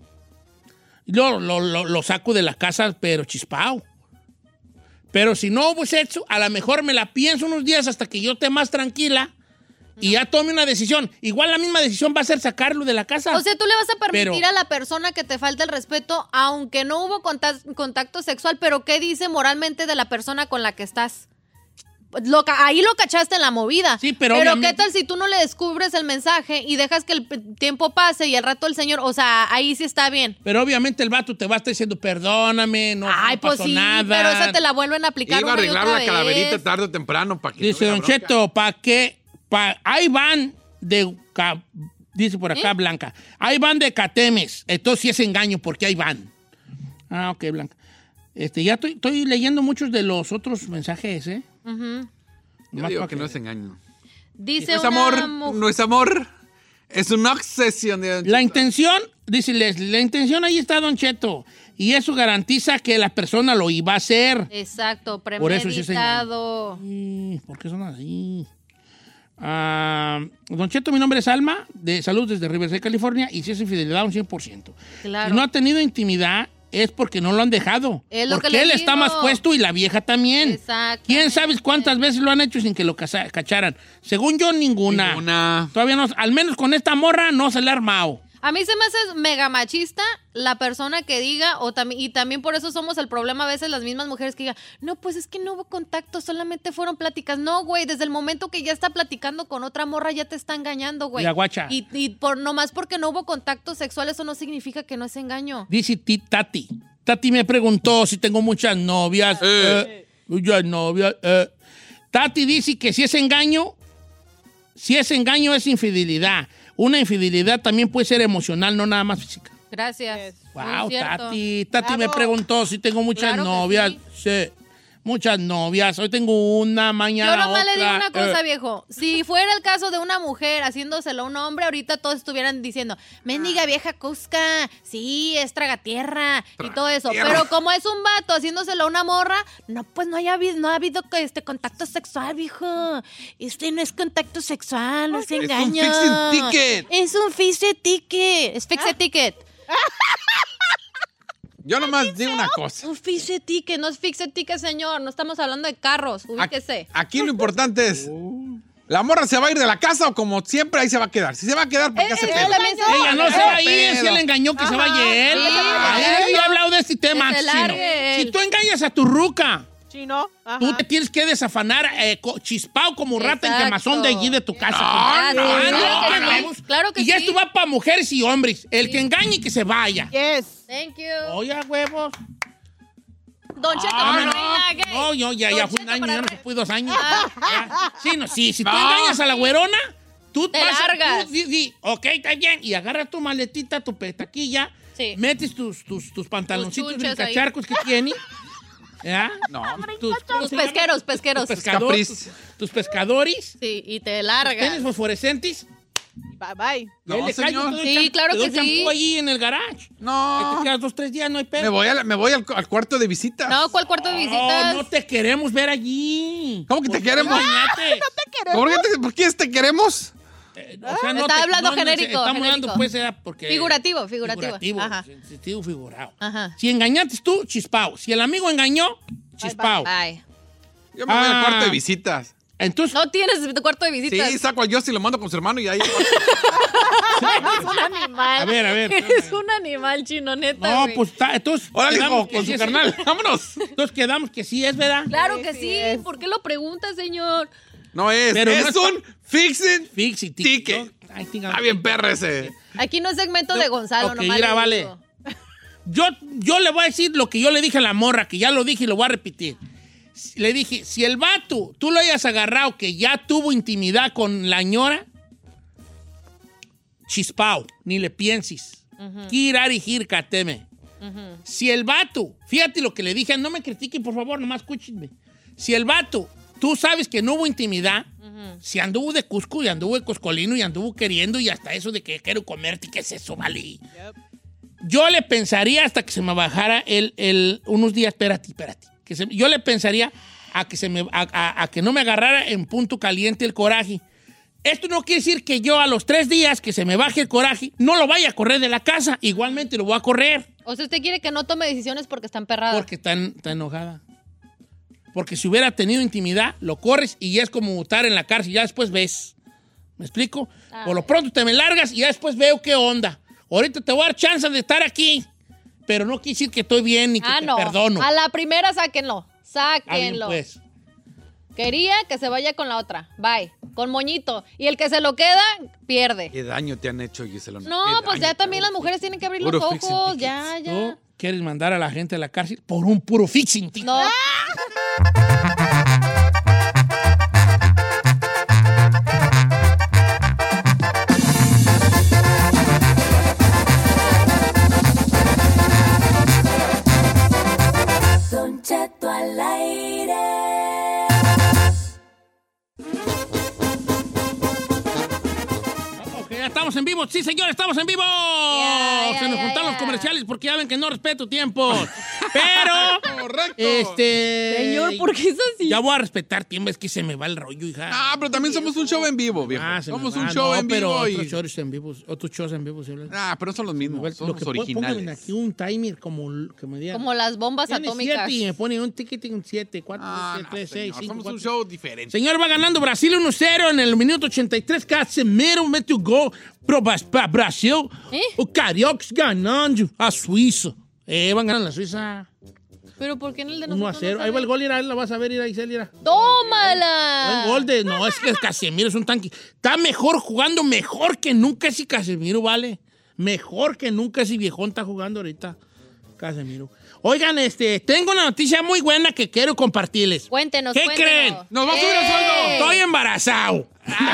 lo saco de la casa, pero chispao. Pero si no hubo sexo, a lo mejor me la pienso unos días hasta que yo esté más tranquila y ya tome una decisión. Igual la misma decisión va a ser sacarlo de la casa. O sea, tú le vas a permitir Pero- a la persona que te falte el respeto, aunque no hubo contacto sexual, pero ¿qué dice moralmente de la persona con la que estás? Ahí lo cachaste en la movida. Sí, pero ¿qué obviamente- tal si tú no le descubres el mensaje y dejas que el tiempo pase y al rato el señor, o sea, ahí sí está bien. Pero obviamente el vato te va a estar diciendo, perdóname, no, Ay, no pues pasó sí, nada. pero esa te la vuelven a aplicar Iba a una y arreglar otra la calaverita vez. tarde o temprano para que Dice no Don hubiera bronca. Cheto, ¿para qué? Ahí van de... Dice por acá Blanca. Ahí van de Catemes. Entonces sí es engaño porque ahí van. Ah, ok, Blanca. Ya estoy leyendo muchos de los otros mensajes, ¿eh? Ujú. Yo Más digo pa' que no es engaño. Dice No es una amor, mujer. no es amor. Es una obsesión de Don La Cheto. intención, dice Leslie, la intención ahí está, Don Cheto. Y eso garantiza que la persona lo iba a hacer. Exacto, Por eso sí es premeditado. ¿Por qué son así? Don Cheto, mi nombre es Alma, de Salud desde Riverside, California, y si es infidelidad, un 100%. Claro. Si no ha tenido intimidad, es porque no lo han dejado. Es lo porque que le él está digo. más puesto y la vieja también. Exacto. ¿Quién sabe cuántas veces lo han hecho sin que lo cacharan? Según yo, ninguna. Ninguna. Todavía no, al menos con esta morra no se le ha armado. A mí se me hace mega machista la persona que diga, y también por eso somos el problema a veces las mismas mujeres que digan, no, pues es que no hubo contacto, solamente fueron pláticas. No, güey, desde el momento que ya está platicando con otra morra ya te está engañando, güey. La guacha. Y nomás porque no hubo contacto sexual, eso no significa que no es engaño. Dice Tati. Tati me preguntó si tengo muchas novias. Muchas novias. Tati dice que si es engaño es infidelidad. Una infidelidad también puede ser emocional, no nada más física. Gracias. Wow, Muy cierto. Tati. Tati me Bravo. preguntó si tengo muchas Claro que novias. Sí. Muchas novias. Hoy tengo una, mañana Yo nomás otra. le digo una cosa, viejo. Si fuera el caso de una mujer haciéndoselo a un hombre, ahorita todos estuvieran diciendo, mendiga vieja cusca, sí, es tragatierra y todo eso. Pero como es un vato haciéndoselo a una morra, no, pues no ha habido contacto sexual, viejo. No es contacto sexual, no es engaño. fixed ticket. Es un fixed ticket. Es fixed ticket. Yo nomás digo una cosa. Un fixed ticket, no es fixed ticket, señor. No estamos hablando de carros, ubíquese. Aquí lo importante es, ¿la morra se va a ir de la casa o como siempre ahí se va a quedar? Si se va a quedar, ¿por qué hace pedo? Ella no se va a ir, si él engañó que se vaya él. sí, Ayer yo he hablado de este tema que se antes, Chino. largue Si él. tú engañas a tu ruca, Chino. Ajá. tú te tienes que desafanar chispao como rata en Exacto. quemazón de allí de tu casa. Claro que Y ya sí. esto va para mujeres y hombres. El que engañe que se vaya. Yes. Thank you. Oye, huevos. Don Cheto, Ah, para no, reina gay. no, yo ya Don fue un Cheto, año, para ya no se reina. fue 2 años. Ya. Sí, no, sí, si tú No. engañas a la güerona, tú Te vas a- largas. tú di, ok, está bien, y agarras tu maletita, tu petaquilla, Sí. metes tus pantaloncitos chunches ahí. brincacharcos que tiene, ¿ya? No, Tus Tus pesqueros. Capriz. tus pescadores, Sí, y te tenis largas. fosforescentes. Bye bye. No, Ahí le caigo señor. todo el Sí, champú, claro te doy que sí. champú ahí en el garage. Que No. te quedas 2, 3 días, no hay pedo. Me voy al cuarto de visita. No, ¿cuál cuarto de visitas? No te queremos ver allí. ¿Cómo que te ¿Por qué queremos? engañaste? ¿Por qué te queremos? O sea, Está hablando genérico, Estamos genérico. hablando, pues, era porque... Figurativo. Figurativo, Ajá. sentido figurado. Ajá. Si engañaste tú, chispao. Si el amigo engañó, chispao. Bye. Yo me voy al Ah. cuarto de visitas. Entonces, No tienes tu cuarto de visitas. Sí, saco al Justin y lo mando con su hermano y ahí. Eres un animal. A ver. Eres un animal chino, neta, no, güey. pues está. Entonces, Órale, quedamos con que sí su es- carnal. Vámonos. Entonces quedamos que sí es, ¿verdad? Claro Sí, que sí sí. es. ¿Por qué lo pregunta, señor? No es. Pero es no un fixing Fix y ticket. Está bien perra ese. Aquí no es segmento de Gonzalo, Ok, nomás. mira, le vale. digo. Yo le voy a decir lo que yo le dije a la morra, que ya lo dije y lo voy a repetir. Le dije, si el vato, tú lo hayas agarrado que ya tuvo intimidad con la ñora, chispao, ni le pienses. Kirari hirkateme. Si el vato, fíjate lo que le dije, no me critiquen, por favor, nomás escúchenme. Si el vato, tú sabes que no hubo intimidad, si anduvo de Cusco y anduvo de Coscolino y anduvo queriendo y hasta eso de que quiero comerte, ¿qué es eso, vale? Yo le pensaría hasta que se me bajara unos días, espérate. Yo le pensaría a que no me agarrara en punto caliente el coraje. Esto no quiere decir que yo a los 3 días que se me baje el coraje no lo vaya a correr de la casa. Igualmente lo voy a correr O sea, usted quiere que no tome decisiones porque está emperrada. porque está enojada. Porque si hubiera tenido intimidad, lo corres y ya es como estar en la cárcel. Ya después ves. ¿Me explico? Por lo pronto te me largas y ya después veo qué onda. Ahorita te voy a dar chance de estar aquí, pero no quiere decir que estoy bien ni que te no. perdono. A la primera sáquenlo. Está bien, Sáquenlo. pues. Quería que se vaya con la otra. Bye. Con moñito. Y el que se lo queda, pierde. ¿Qué daño te han hecho, Gisela? No, ¿Qué pues daño ya te también han las mujeres tienen que abrir Puro los fixing ojos. tickets. Ya, ya. ¿Tú quieres mandar a la gente a la cárcel por un puro fixing ticket? No. Don Cheto al aire. Ok, ya estamos en vivo. Sí, señor, estamos en vivo. Ya, Se nos ya, juntaron ya. los comerciales porque ya ven que no respeto tiempo. Pero, Correcto. Señor, ¿por qué es así? Ya voy a respetar tiempo, es que se me va el rollo, hija. Ah, pero también somos un show en vivo, viejo. Se me Somos va. un show No, en pero vivo otros y... shows en vivo, otros shows en vivo. ¿Sí? Ah, pero no son los mismos, Lo somos que originales. Pónganme aquí un timer como que me digan. Como las bombas Tiene atómicas. 7 y me ponen un ticket en 7, 4, Ah, 3, 6, señor, 5, somos 4. un show diferente. Señor, va ganando Brasil 1-0 en el minuto 83. Casemiro mete o gol para Brasil. O Carioca ganando a Suiza. Van ganando la Suiza Pero ¿por qué en el de 1-0. nosotros no Ahí va el sabe? gol, la vas a ver, Isel, mira. ¡Tómala! Buen gol de... No, es que Casemiro es un tanque. Está mejor jugando, mejor que nunca ese Casemiro, ¿vale? Mejor que nunca ese viejón está jugando ahorita Casemiro. Oigan, tengo una noticia muy buena que quiero compartirles. Cuéntenos, ¿Qué cuéntenos. creen? ¡Nos va a subir el sueldo! Estoy embarazado.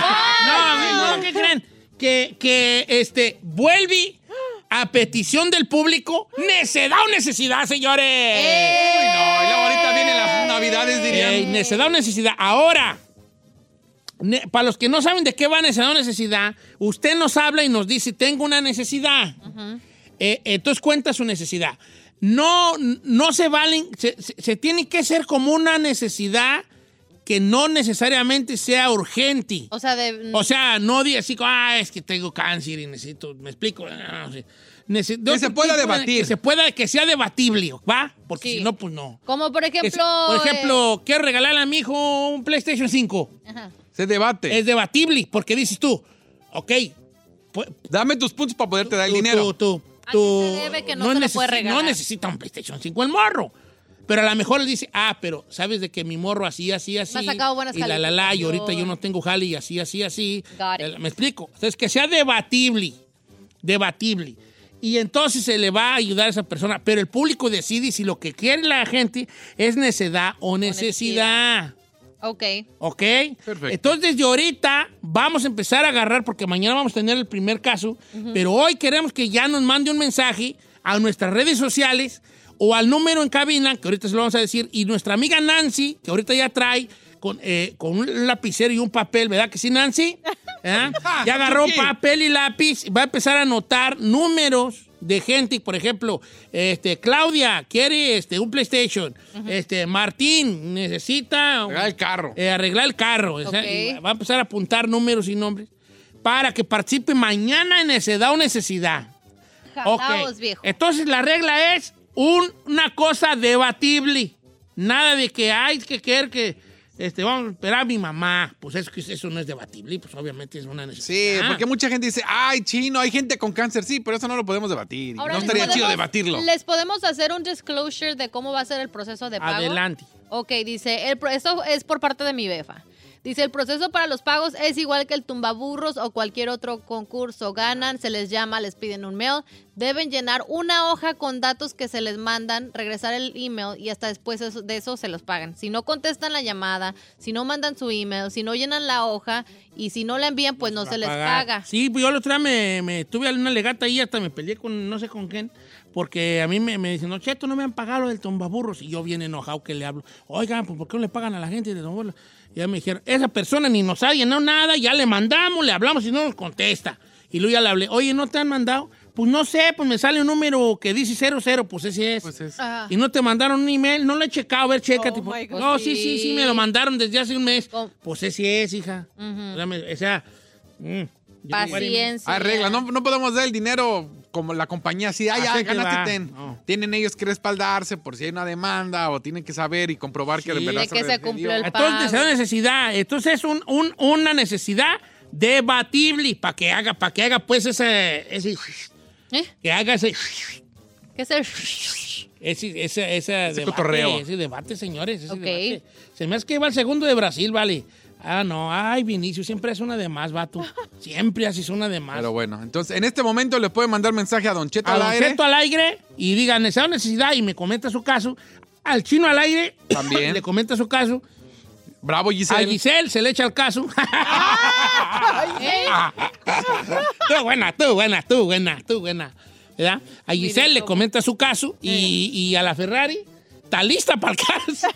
No, ¿qué creen? Que vuelve a petición del público. Necedad o necesidad, señores. Uy, no, y luego ahorita vienen las navidades, dirían. Necedad o necesidad. Ahora, para los que no saben de qué va necedad o necesidad, usted nos habla y nos dice, tengo una necesidad. Entonces cuenta su necesidad. No se valen, se tiene que ser como una necesidad que no necesariamente sea urgente. O sea, O sea, no diga así, es que tengo cáncer y necesito, me explico. No, sí. Que se pueda debatir. Que sea debatible, ¿va? Porque Sí. si no, pues no. como por ejemplo... Por ejemplo, quiero regalarle a mi hijo un PlayStation 5. Ajá. Se debate. Es debatible, porque dices tú, ok, Dame tus puntos para poderte dar el dinero. ¿A qué se debe que no se lo puede regalar? no necesita un PlayStation 5 el morro. Pero a lo mejor le dice, pero sabes de que mi morro así. Me ha sacado buenas y y ahorita yo calificaciones. no tengo jale y así. Got it. ¿Me explico? Entonces, que sea debatible. Y entonces se le va a ayudar a esa persona. Pero el público decide si lo que quiere la gente es necedad o necesidad. Ok. ¿Ok? Perfecto. Entonces, desde ahorita vamos a empezar a agarrar, porque mañana vamos a tener el primer caso, pero hoy queremos que ya nos mande un mensaje a nuestras redes sociales o al número en cabina, que ahorita se lo vamos a decir, y nuestra amiga Nancy, que ahorita ya trae con un lapicero y un papel, ¿verdad que sí, Nancy? Ya agarró papel y lápiz, va a empezar a anotar números de gente, por ejemplo, Claudia quiere un PlayStation, Martín necesita Arreglar el carro. arreglar el carro. O sea, Ok. y va a empezar a apuntar números y nombres para que participe mañana en necedad o necesidad. Jalaos, Ok. viejo. Entonces la regla es una cosa debatible. Nada de que hay que querer que Vamos a esperar a mi mamá. Pues eso no es debatible, pues obviamente es una Sí, necesidad. porque mucha gente dice, ay, chino, hay gente con cáncer. Sí, pero eso no lo podemos debatir. Ahora, No ¿les estaría chido podemos- debatirlo. ¿Les podemos hacer un disclosure de cómo va a ser el proceso de pago? Adelante. Ok, dice, esto es por parte de mi befa. Dice, el proceso para los pagos es igual que el tumbaburros o cualquier otro concurso. Ganan, se les llama, les piden un mail. Deben llenar una hoja con datos que se les mandan, regresar el email y hasta después de eso se los pagan. Si no contestan la llamada, si no mandan su email, si no llenan la hoja y si no la envían, pues no se les paga. Sí, pues yo el otro día me tuve una legata ahí, hasta me peleé con no sé con quién, porque a mí me dicen, no, Cheto, no me han pagado lo del tumbaburros. Y yo bien enojado que le hablo. Oigan, pues ¿por qué no le pagan a la gente de tumbaburros? Y ya me dijeron, esa persona ni nos ha llenado nada, ya le mandamos, le hablamos y no nos contesta. Y luego ya le hablé, oye, ¿no te han mandado? Pues no sé, pues me sale un número que dice 00, pues ese es. Pues es. Ajá. Y no te mandaron un email, no lo he checado, a ver, chécate. Oh, my God. No, sí, me lo mandaron desde hace un mes. Oh. Pues ese es, hija. O sea, Paciencia. Hay reglas, no podemos dar el dinero como la compañía así, ya Así que va. ganaste, ten. No. Tienen ellos que respaldarse por si hay una demanda o tienen que saber y comprobar que Sí. en verdad De que se recibió. cumplió el Entonces, pago. esa necesidad. Entonces es una necesidad debatible para que haga pues ese que haga ese ¿Qué es el...? ese debate, cotorreo. ese debate, señores, ese Ok. debate. Se me hace que va el segundo de Brasil, vale. Ah, no, ay, Vinicio, siempre hace una de más, vato. Siempre haces una de más. Pero bueno, entonces en este momento le puede mandar mensaje a Don Cheto A al Don aire. Cheto al aire y diga, necesidad y me comenta su caso. Al chino al aire También. le comenta su caso. Bravo, A Giselle. Giselle se le echa el caso. Tú buena. ¿Verdad? A Giselle le comenta su caso y a la Ferrari está lista para el caso. Está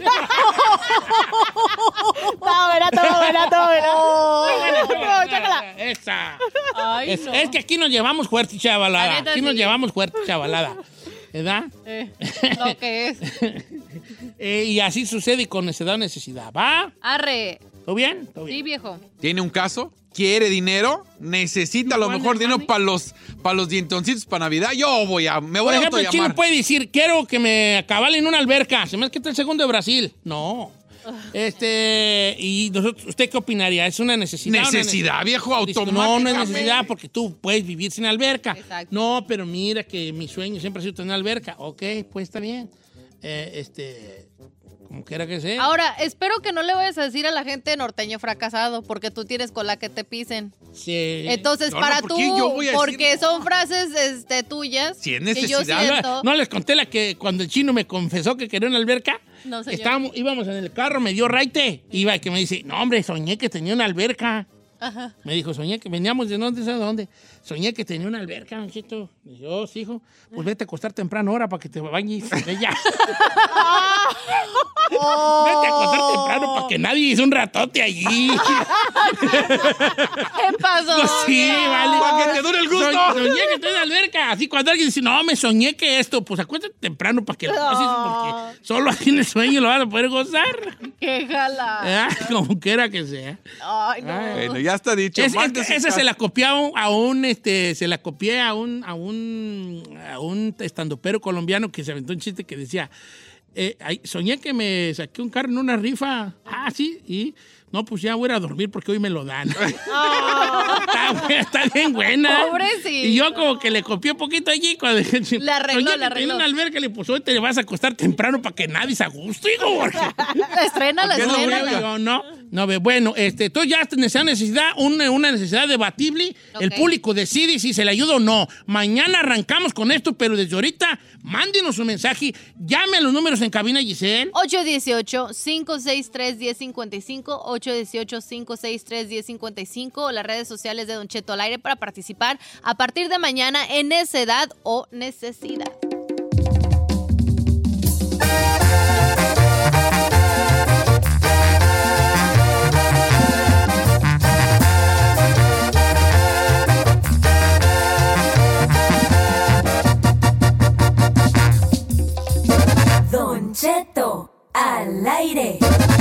buena. Chácala. Esa. Ay, Es, no. es que aquí nos llevamos fuerte, chavalada. La neta, Aquí nos sí. llevamos fuerte, chavalada. ¿Verdad? Lo que es. Y así sucede con necesidad. ¿Va? Arre. ¿Todo bien? ¿Todo bien? Sí, viejo. Tiene un caso, quiere dinero, necesita a lo ¿Cuál mejor es, dinero mami? para los dientoncitos para Navidad. Yo me voy Por a ejemplo, el chino autollamar. puede decir, quiero que me acabalen una alberca. Se me hace que está el segundo de Brasil. No. Y nosotros, ¿usted qué opinaría? ¿Es una necesidad? Necesidad, viejo, Dice, automáticamente. no es necesidad porque tú puedes vivir sin alberca. Exacto. No, pero mira que mi sueño siempre ha sido tener alberca. Ok, pues está bien. Como quiera que sea. Ahora, espero que no le vayas a decir a la gente norteño fracasado, porque tú tienes con la que te pisen. Sí. Entonces, No, para ¿por tú, qué yo voy a porque decir? son frases tuyas. Si es que yo necesidad. siento. No les conté la que cuando el chino me confesó que quería una alberca. No, señor. Íbamos en el carro, me dio raite. Iba que me dice, no, hombre, soñé que tenía una alberca. Ajá. Me dijo, soñé que veníamos de dónde, ¿sabes dónde? Soñé que tenía una alberca, Manchito. Y yo, sí, hijo, pues vete a acostar temprano ahora para que te bañes. Ella. Vete a acostar temprano para que nadie hizo un ratote allí. ¿Qué pasó? Pues sí, vale. Para que te dure el gusto. Soñé que tenía una alberca. Así cuando alguien dice, no, me soñé que esto, pues acuéstate temprano para que lo pases porque solo así en el sueño lo vas a poder gozar. ¡Qué jala! Como quiera que sea. Ay, no. Bueno, ya está dicho. Mande su Esa caso. se la copié se la copié a un estandopero colombiano que se aventó un chiste que decía, soñé que me saqué un carro en una rifa. Ah, sí, y no, pues ya voy a ir a dormir porque hoy me lo dan. Está bien buena. Pobrecito. Y yo como que le copié un poquito allí. Cuando Le arregló, soñé le que tenía arregló. una alberca, le puso, hoy te vas a acostar temprano para que nadie se aguste. Hijo, porque... Estrénala, ¿Por qué no, estrénala. Yo no, bueno, tú ya tienes esa necesidad, una necesidad debatible. El Ok. público decide si se le ayuda o no. Mañana arrancamos con esto, pero desde ahorita, mándenos un mensaje. Llame a los números en cabina, Giselle. 818-563-1055, 818-563-1055 o las redes sociales de Don Cheto al aire para participar a partir de mañana en Necedad o Necesidad. Don Cheto al aire.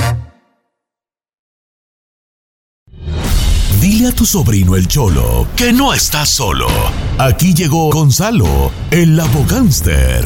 Dile a tu sobrino el Cholo que no está solo. Aquí llegó Gonzalo, el abogánster.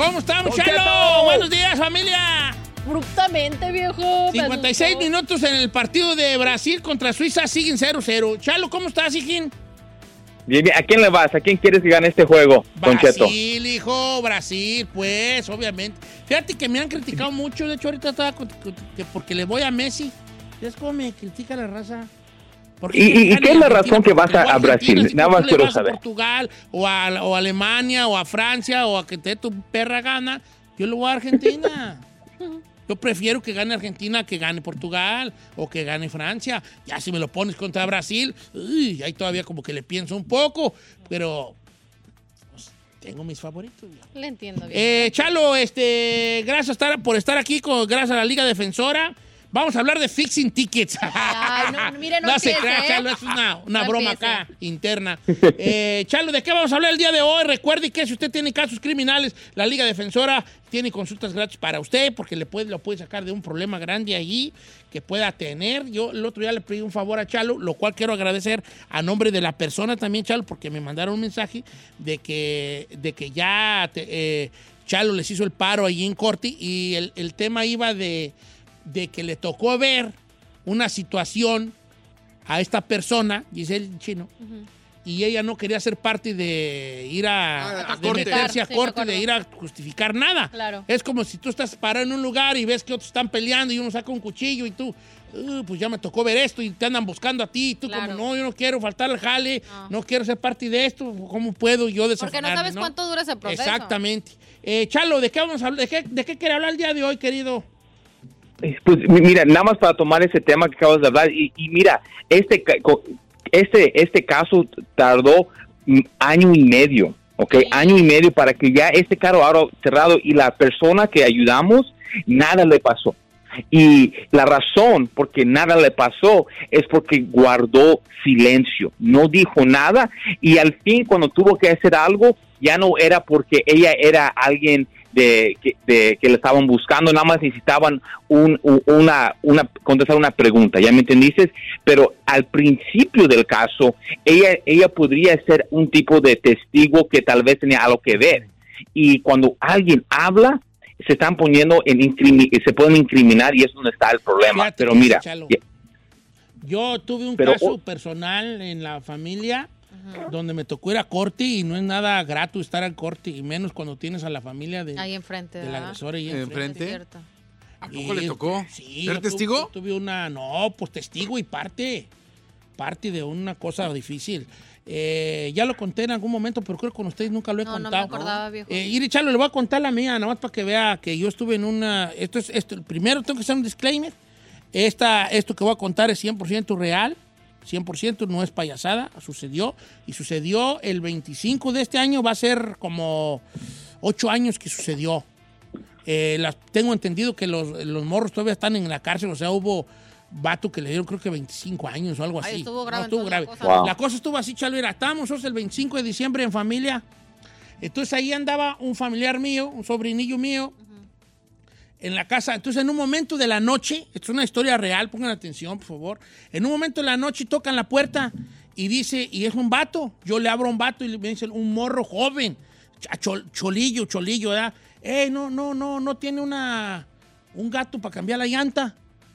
¿Cómo estamos, Don Chalo? Cheto. Buenos días, familia. Abruptamente, viejo. 56 minutos en el partido de Brasil contra Suiza, siguen 0-0. Chalo, ¿cómo estás, hijín? Bien, bien. ¿A quién le vas? ¿A quién quieres que gane este juego, Don Cheto? Brasil, hijo, Brasil, pues, obviamente. Fíjate que me han criticado mucho, de hecho, ahorita estaba que porque le voy a Messi. ¿Sabes cómo me critica la raza? ¿Y qué es la razón que vas a Brasil? Nada más quiero saber. A Portugal, o a Alemania, o a Francia, o a que te dé tu perra gana, yo le voy a Argentina. Yo prefiero que gane Argentina que gane Portugal o que gane Francia. Ya si me lo pones contra Brasil, ahí todavía como que le pienso un poco, pero pues, tengo mis favoritos. Le entiendo bien. Chalo, gracias por estar aquí, gracias a la Liga Defensora. Vamos a hablar de fixing tickets. Ay, no, mire, no se empiece, crea, ¿eh? Chalo, es una No broma empiece. acá, interna. Chalo, ¿de qué vamos a hablar el día de hoy? Recuerde que si usted tiene casos criminales, la Liga Defensora tiene consultas gratis para usted, porque lo puede sacar de un problema grande allí que pueda tener. Yo el otro día le pedí un favor a Chalo, lo cual quiero agradecer a nombre de la persona también, Chalo, porque me mandaron un mensaje de que ya Chalo les hizo el paro allí en corte, y el tema iba de que le tocó ver una situación a esta persona, Giselle Chino, y ella no quería ser parte de ir a de corte. meterse a Sí, corte, me acuerdo. de ir a justificar nada. Claro. Es como si tú estás parado en un lugar y ves que otros están peleando y uno saca un cuchillo y tú, pues ya me tocó ver esto, y te andan buscando a ti, y tú Claro. como, no, yo no quiero faltar al jale, no quiero ser parte de esto, ¿cómo puedo yo Porque desafanarme? no sabes cuánto dura ese proceso. Exactamente. Chalo, ¿de qué vamos a hablar? ¿De qué quiere hablar el día de hoy, querido? Pues mira, nada más para tomar ese tema que acabas de hablar, y mira, este caso tardó año y medio, ¿ok? Sí. Año y medio para que ya este carro ahora cerrado, y la persona que ayudamos, nada le pasó. Y la razón por que nada le pasó es porque guardó silencio, no dijo nada, y al fin cuando tuvo que hacer algo, ya no era porque ella era alguien que le estaban buscando, nada más necesitaban contestar una pregunta, ¿ya me entendiste? Pero al principio del caso, ella podría ser un tipo de testigo que tal vez tenía algo que ver, y cuando alguien habla, se están poniendo se pueden incriminar, y es donde está el problema. Fíjate Pero que, mira, Chalo, yo tuve un Pero- caso personal en la familia donde me tocó ir a corte, y no es nada grato estar al corte, y menos cuando tienes a la familia Ahí enfrente, del ¿verdad? agresor ahí Enfrente. enfrente. Es cierto. ¿A poco le tocó? Sí. ¿Ser yo testigo? Tuve testigo y parte de una cosa difícil. Ya lo conté en algún momento, pero creo que con ustedes nunca lo he No, no me contado. acordaba, viejo. Iri, Chalo, le voy a contar la mía, nada más para que vea que yo estuve en una... Primero tengo que hacer un disclaimer. Esto que voy a contar es 100% real, 100% no es payasada, sucedió el 25 de este año, va a ser como 8 años que sucedió. Tengo entendido que los morros todavía están en la cárcel, o sea, hubo vato que le dieron creo que 25 años o algo así. Ay, estuvo grave, No, estuvo entonces, grave. la cosa. Wow. La cosa estuvo así, Chalo, estábamos nosotros el 25 de diciembre en familia, entonces ahí andaba un familiar mío, un sobrinillo mío, en la casa. Entonces, en un momento de la noche, esto es una historia real, pongan atención, por favor. En un momento de la noche tocan la puerta y dice, y es un vato. Yo le abro a un vato y me dice, un morro joven, cholillo, ¿verdad? No tiene un gato para cambiar la llanta.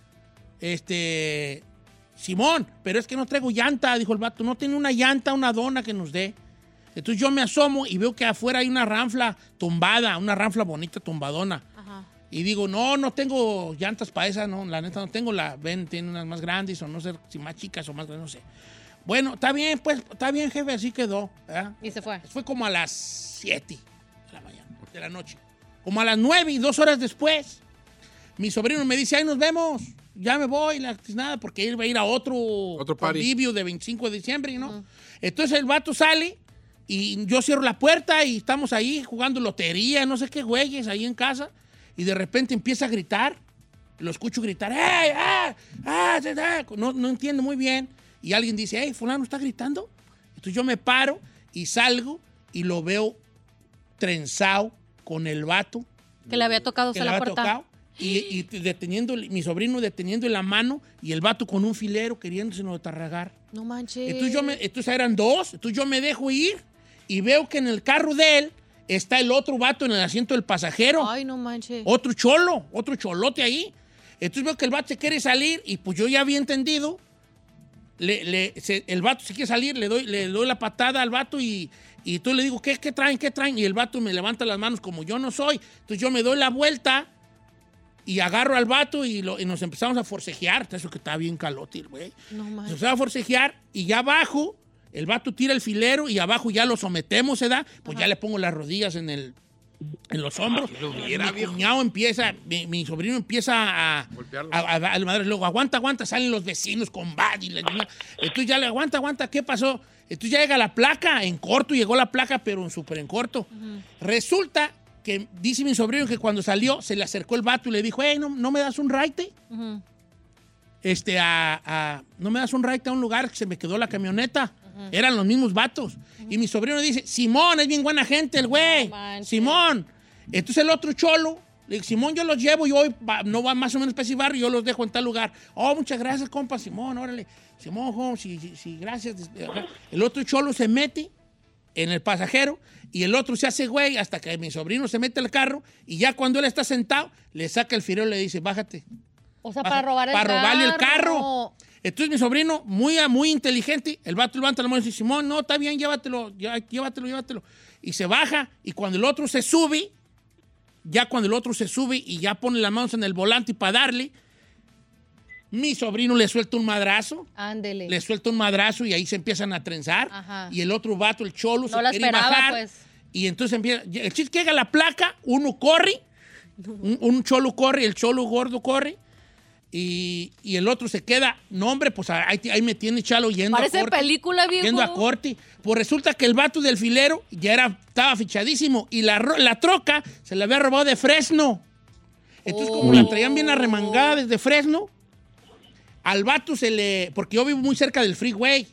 Simón, pero es que no traigo llanta, dijo el vato. No tiene una llanta, una dona que nos dé. Entonces yo me asomo y veo que afuera hay una ranfla tumbada, una ranfla bonita, tumbadona. Ajá. Y digo, no tengo llantas para esa, no, la neta no tengo, tiene unas más grandes, o no sé si más chicas o más grandes, no sé. Bueno, está bien, pues, está bien, jefe, así quedó, ¿verdad? Y se fue. Fue como a las 7 de la mañana, de la noche. Como a las 9 y 2 horas después, mi sobrino me dice, ahí nos vemos, ya me voy, nada, porque él va a ir a otro party. convivio de 25 de diciembre, ¿no? Entonces el vato sale y yo cierro la puerta y estamos ahí jugando lotería, no sé qué juegues, ahí en casa. Y de repente empieza a gritar, lo escucho gritar, ¡hey! No entiendo muy bien. Y alguien dice, ¡hey, fulano está gritando! Entonces yo me paro y salgo y lo veo trenzado con el vato. Que le había tocado Que a le la había puerta. tocado. Y deteniendo, mi sobrino deteniendo en la mano y el vato con un filero queriéndose no tarragar. No manches. Entonces eran dos, entonces yo me dejo ir y veo que en el carro de él está el otro vato en el asiento del pasajero. Ay, no manches. Otro cholote ahí. Entonces veo que el vato se quiere salir y pues yo ya había entendido. El vato se quiere salir, le doy la patada al vato y entonces le digo, ¿qué traen? Y el vato me levanta las manos como yo no soy. Entonces yo me doy la vuelta y agarro al vato y nos empezamos a forcejear. Eso que está bien calote, güey. No Nos manches. empezamos a forcejear y ya abajo el vato tira el filero y abajo ya lo sometemos, ¿se da? Pues ya le pongo las rodillas en los hombros. Mi sobrino empieza a madre, luego aguanta, salen los vecinos con bad y entonces ya le aguanta, ¿qué pasó? Entonces ya llega la placa, en corto llegó la placa, pero súper en corto. Resulta que dice mi sobrino que cuando salió se le acercó el vato y le dijo, ¿no me das un raite? ¿No me das un raite a un lugar que se me quedó la camioneta? Eran los mismos vatos. Y mi sobrino dice, Simón, es bien buena gente el güey. Simón. Entonces el otro cholo, le dice, Simón, yo los llevo, yo hoy no va más o menos para ese barrio, yo los dejo en tal lugar. Oh, muchas gracias, compa, Simón, órale. Simón, sí, gracias. El otro cholo se mete en el pasajero y el otro se hace güey hasta que mi sobrino se mete al carro y ya cuando él está sentado, le saca el filero y le dice, bájate. O sea, para robarle el carro. Entonces mi sobrino, muy inteligente, el vato levanta la mano y dice, Simón, no, está bien, llévatelo. Y se baja, y cuando el otro se sube y ya pone las manos en el volante para darle, mi sobrino le suelta un madrazo. Ándele. Le suelta un madrazo y ahí se empiezan a trenzar. Ajá. Y el otro vato, el cholo, no se quiere bajar. Pues. Y entonces empieza, el chiste que llega la placa, uno corre, un cholo corre, el cholo gordo corre. Y el otro se queda, no hombre, pues ahí me tiene Chalo yendo Parece a corte. Parece película, viejo. Yendo a corte. Pues resulta que el vato del filero estaba fichadísimo y la troca se la había robado de Fresno. Entonces como la traían bien arremangada desde Fresno, al vato porque yo vivo muy cerca del freeway.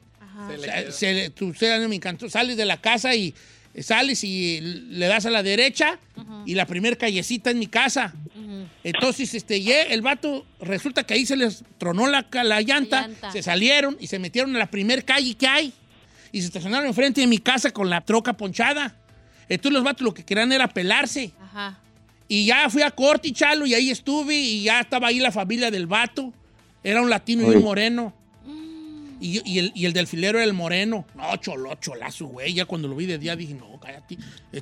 Me encantó, sales de la casa y sales y le das a la derecha y la primer callecita es mi casa. Entonces, el vato, resulta que ahí se les tronó la llanta, se salieron y se metieron a la primer calle que hay y se estacionaron enfrente de mi casa con la troca ponchada. Entonces los vatos lo que querían era pelarse. Ajá. Y ya fui a corte, Chalo, y ahí estuve y ya estaba ahí la familia del vato. Era un latino y un moreno. Y el del filero era el moreno. No, cholazo, güey. Ya cuando lo vi de día dije, no, cállate.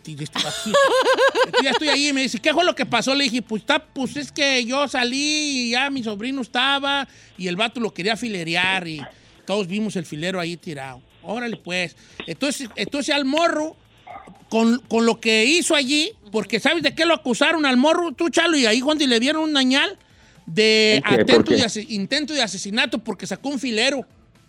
Ya estoy ahí. Y me dice, ¿qué fue lo que pasó? Le dije, pues es que yo salí y ya mi sobrino estaba y el vato lo quería filerear y todos vimos el filero ahí tirado. Órale, pues. Entonces al morro, con lo que hizo allí, porque ¿sabes de qué lo acusaron al morro? Tú, Chalo, y ahí cuando le dieron un dañal de intento de asesinato porque sacó un filero.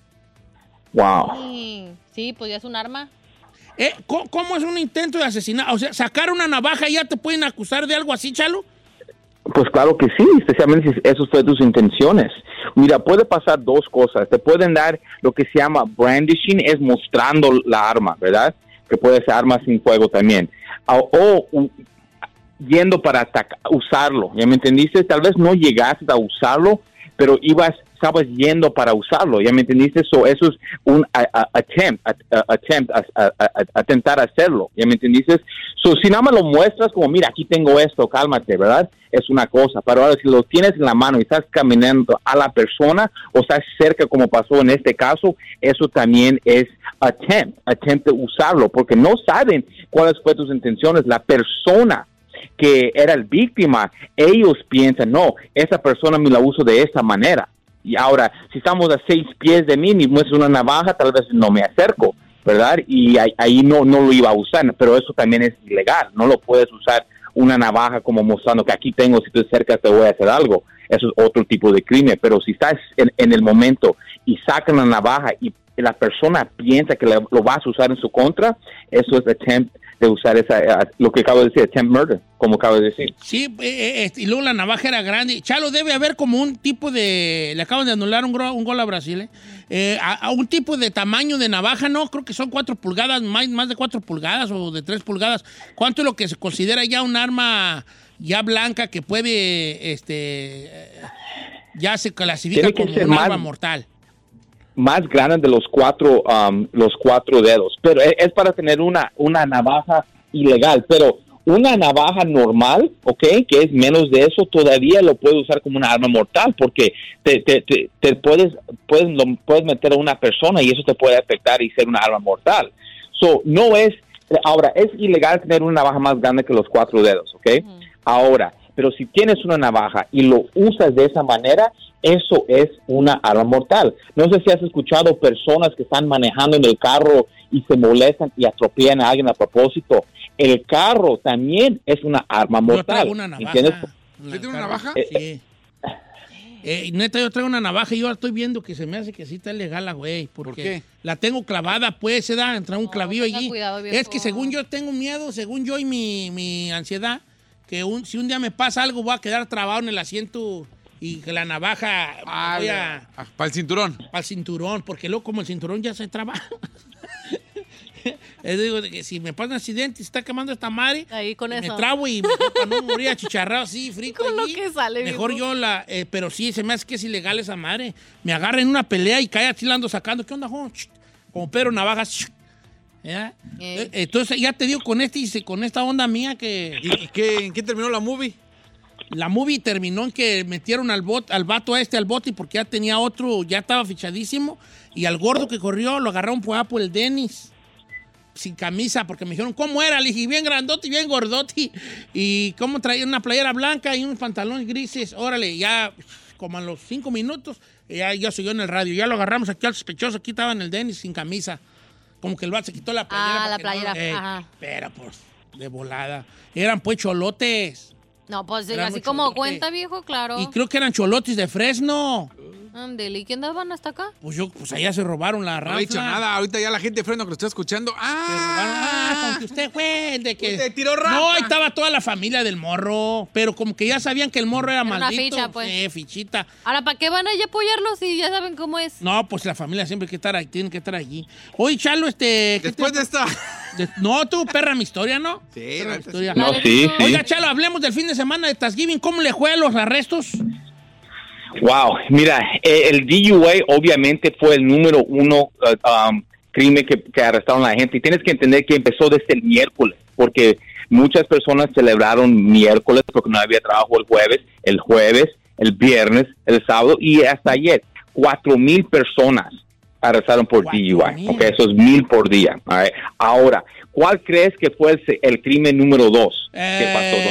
Wow. Sí, pues ya es un arma. ¿Cómo es un intento de asesinato? O sea, sacar una navaja y ya te pueden acusar de algo así, Chalo. Pues claro que sí, especialmente si eso fue tus intenciones. Mira, puede pasar dos cosas. Te pueden dar lo que se llama brandishing, es mostrando la arma, ¿verdad? Que puede ser arma sin fuego también. O yendo para usarlo, ¿ya me entendiste? Tal vez no llegaste a usarlo, pero estabas yendo para usarlo, ¿ya me entendiste? Eso es un atentar a hacerlo, ¿ya me entendiste? Si nada más lo muestras como, mira, aquí tengo esto, cálmate, ¿verdad? Es una cosa, pero ahora si lo tienes en la mano y estás caminando a la persona o estás cerca como pasó en este caso, eso también es attempt a usarlo, porque no saben cuáles fueron tus intenciones, la persona que era el víctima, ellos piensan, no, esa persona me la uso de esa manera. Y ahora, si estamos a 6 pies de mí y muestro una navaja, tal vez no me acerco, ¿verdad? Y ahí no lo iba a usar, pero eso también es ilegal. No lo puedes usar una navaja como mostrando que aquí tengo, si tú cerca te voy a hacer algo. Eso es otro tipo de crimen. Pero si estás en el momento y sacan la navaja y la persona piensa que lo vas a usar en su contra, eso es attempt de usar lo que acabo de decir, attempt murder, como acabo de decir. Sí, y luego la navaja era grande. Chalo, debe haber como un tipo de... Le acaban de anular un gol a Brasil, a un tipo de tamaño de navaja, ¿no? Creo que son 4 pulgadas, más de 4 pulgadas o de 3 pulgadas. ¿Cuánto es lo que se considera ya un arma ya blanca que puede, ya se clasifica como un arma mortal? Más grande de los 4 dedos, pero es para tener una navaja ilegal, pero una navaja normal, ¿ok? Que es menos de eso, todavía lo puedes usar como una arma mortal porque te puedes meter a una persona y eso te puede afectar y ser una arma mortal. Ahora, es ilegal tener una navaja más grande que los 4 dedos, ¿ok? Ahora, pero si tienes una navaja y lo usas de esa manera, eso es una arma mortal. No sé si has escuchado personas que están manejando en el carro y se molestan y atropellan a alguien a propósito. El carro también es una arma mortal. Yo traigo una navaja. ¿Tienes una navaja? Sí. Neta, yo traigo una navaja y yo estoy viendo que se me hace que sí está ilegal la güey. ¿Por qué? La tengo clavada, pues, se da, entra un clavillo allí. Cuidado, viejo. Es que según yo tengo miedo, según yo y mi ansiedad, que si un día me pasa algo voy a quedar trabado en el asiento y que la navaja para el cinturón. Para el cinturón, porque luego como el cinturón ya se traba. Digo que si me pasa un accidente y se está quemando esta madre, ahí con me eso. trabo y para no morir achicharrado así, frito con allí, lo que sale, mejor viejo. yo pero sí, se me hace que es ilegal esa madre. Me agarra en una pelea y cae así la ando sacando. ¿Qué onda, Juan? Como Pedro Navajas. ¿Ya? Entonces ya te digo con esta onda mía que... ¿Y en qué terminó la movie? La movie terminó en que metieron al vato al bote porque ya tenía otro, ya estaba fichadísimo, y al gordo que corrió lo agarraron por el Dennis, sin camisa, porque me dijeron, ¿cómo era? Le dije, bien grandote y bien gordote, y cómo traía una playera blanca y unos pantalones grises. Órale, ya como a los 5 minutos, ya siguió en el radio, ya lo agarramos aquí al sospechoso, aquí estaba en el Dennis sin camisa, como que el vato se quitó la playera. La playera, ajá. Pero pues, de volada, eran pues cholotes. No, pues Era así mucho como lote. cuenta, viejo, claro. Y creo que eran cholotes de Fresno. Ándele, ¿y quién daban hasta acá? Pues allá se robaron la No ranfla. he dicho nada. Ahorita ya la gente de Fresno que lo está escuchando. Como que usted fue de que... Usted tiró rampa. No, ahí estaba toda la familia del morro. Pero como que ya sabían que el morro era Una maldito. ficha, pues. Fichita. Ahora, ¿para qué van a ir a apoyarlo si ya saben cómo es? No, pues la familia siempre hay que estar ahí, tienen que estar allí. Oye, Chalo, Después de esta... No, tú, perra, mi historia, ¿no? Sí, Perra, mi sí. historia. No, sí. Oiga, Chalo, hablemos del fin de semana de Thanksgiving. ¿Cómo le fue a los arrestos? Wow, mira, el DUA obviamente fue el número 1 crimen que arrestaron a la gente. Y tienes que entender que empezó desde el miércoles, porque muchas personas celebraron miércoles porque no había trabajo el jueves, el viernes, el sábado y hasta ayer. 4,000 personas arrestaron por DUI. Okay, eso es 1,000 por día. Right? Ahora, ¿cuál crees que fue el crimen número 2 que pasó, don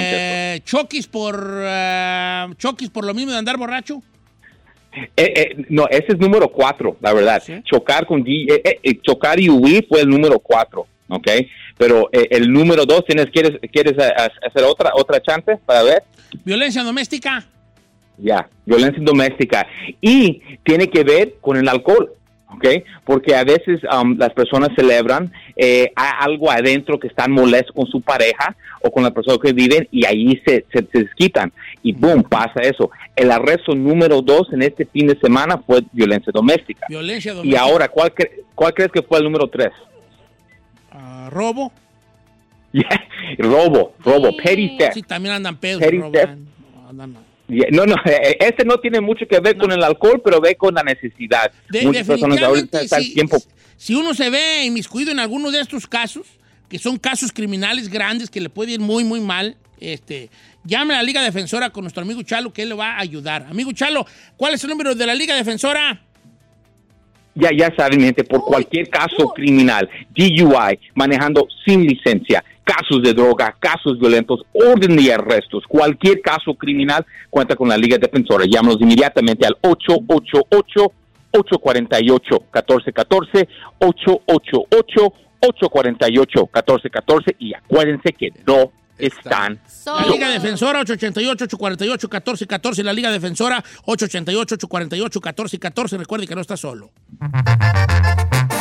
Cheto? Choquis por lo mismo de andar borracho. No, ese es número 4, la verdad. ¿Sí? Chocar y huir fue el número 4, ¿ok? Pero el número 2, ¿quieres hacer otra chance para ver? Violencia doméstica. Ya, violencia doméstica. Y tiene que ver con el alcohol, ¿ok? Porque a veces las personas celebran, hay algo adentro que están molestos con su pareja o con la persona que viven y ahí se desquitan. Y boom, pasa eso. El arresto número 2 en este fin de semana fue violencia doméstica. Violencia doméstica. Y ahora, ¿cuál crees que fue el número 3? Robo. Yeah, robo, petty theft. Sí, también andan pedos. Petty roban. Yeah, no, este no tiene mucho que ver con el alcohol, pero ve con la necesidad. Muchas personas ahorita están tiempo. Si uno se ve inmiscuido en alguno de estos casos, que son casos criminales grandes que le puede ir muy, muy mal, llame a la Liga Defensora con nuestro amigo Chalo, que él le va a ayudar. Amigo Chalo, ¿cuál es el número de la Liga Defensora? Ya saben, gente, por cualquier caso criminal, DUI, manejando sin licencia, casos de droga, casos violentos, orden de arrestos, cualquier caso criminal, cuenta con la Liga Defensora. Llámanos inmediatamente al 888-848-1414, 888-848-1414 y acuérdense que no están. La Liga Defensora, 888-848-1414. La Liga Defensora, 888-848-1414. Recuerde que no está solo.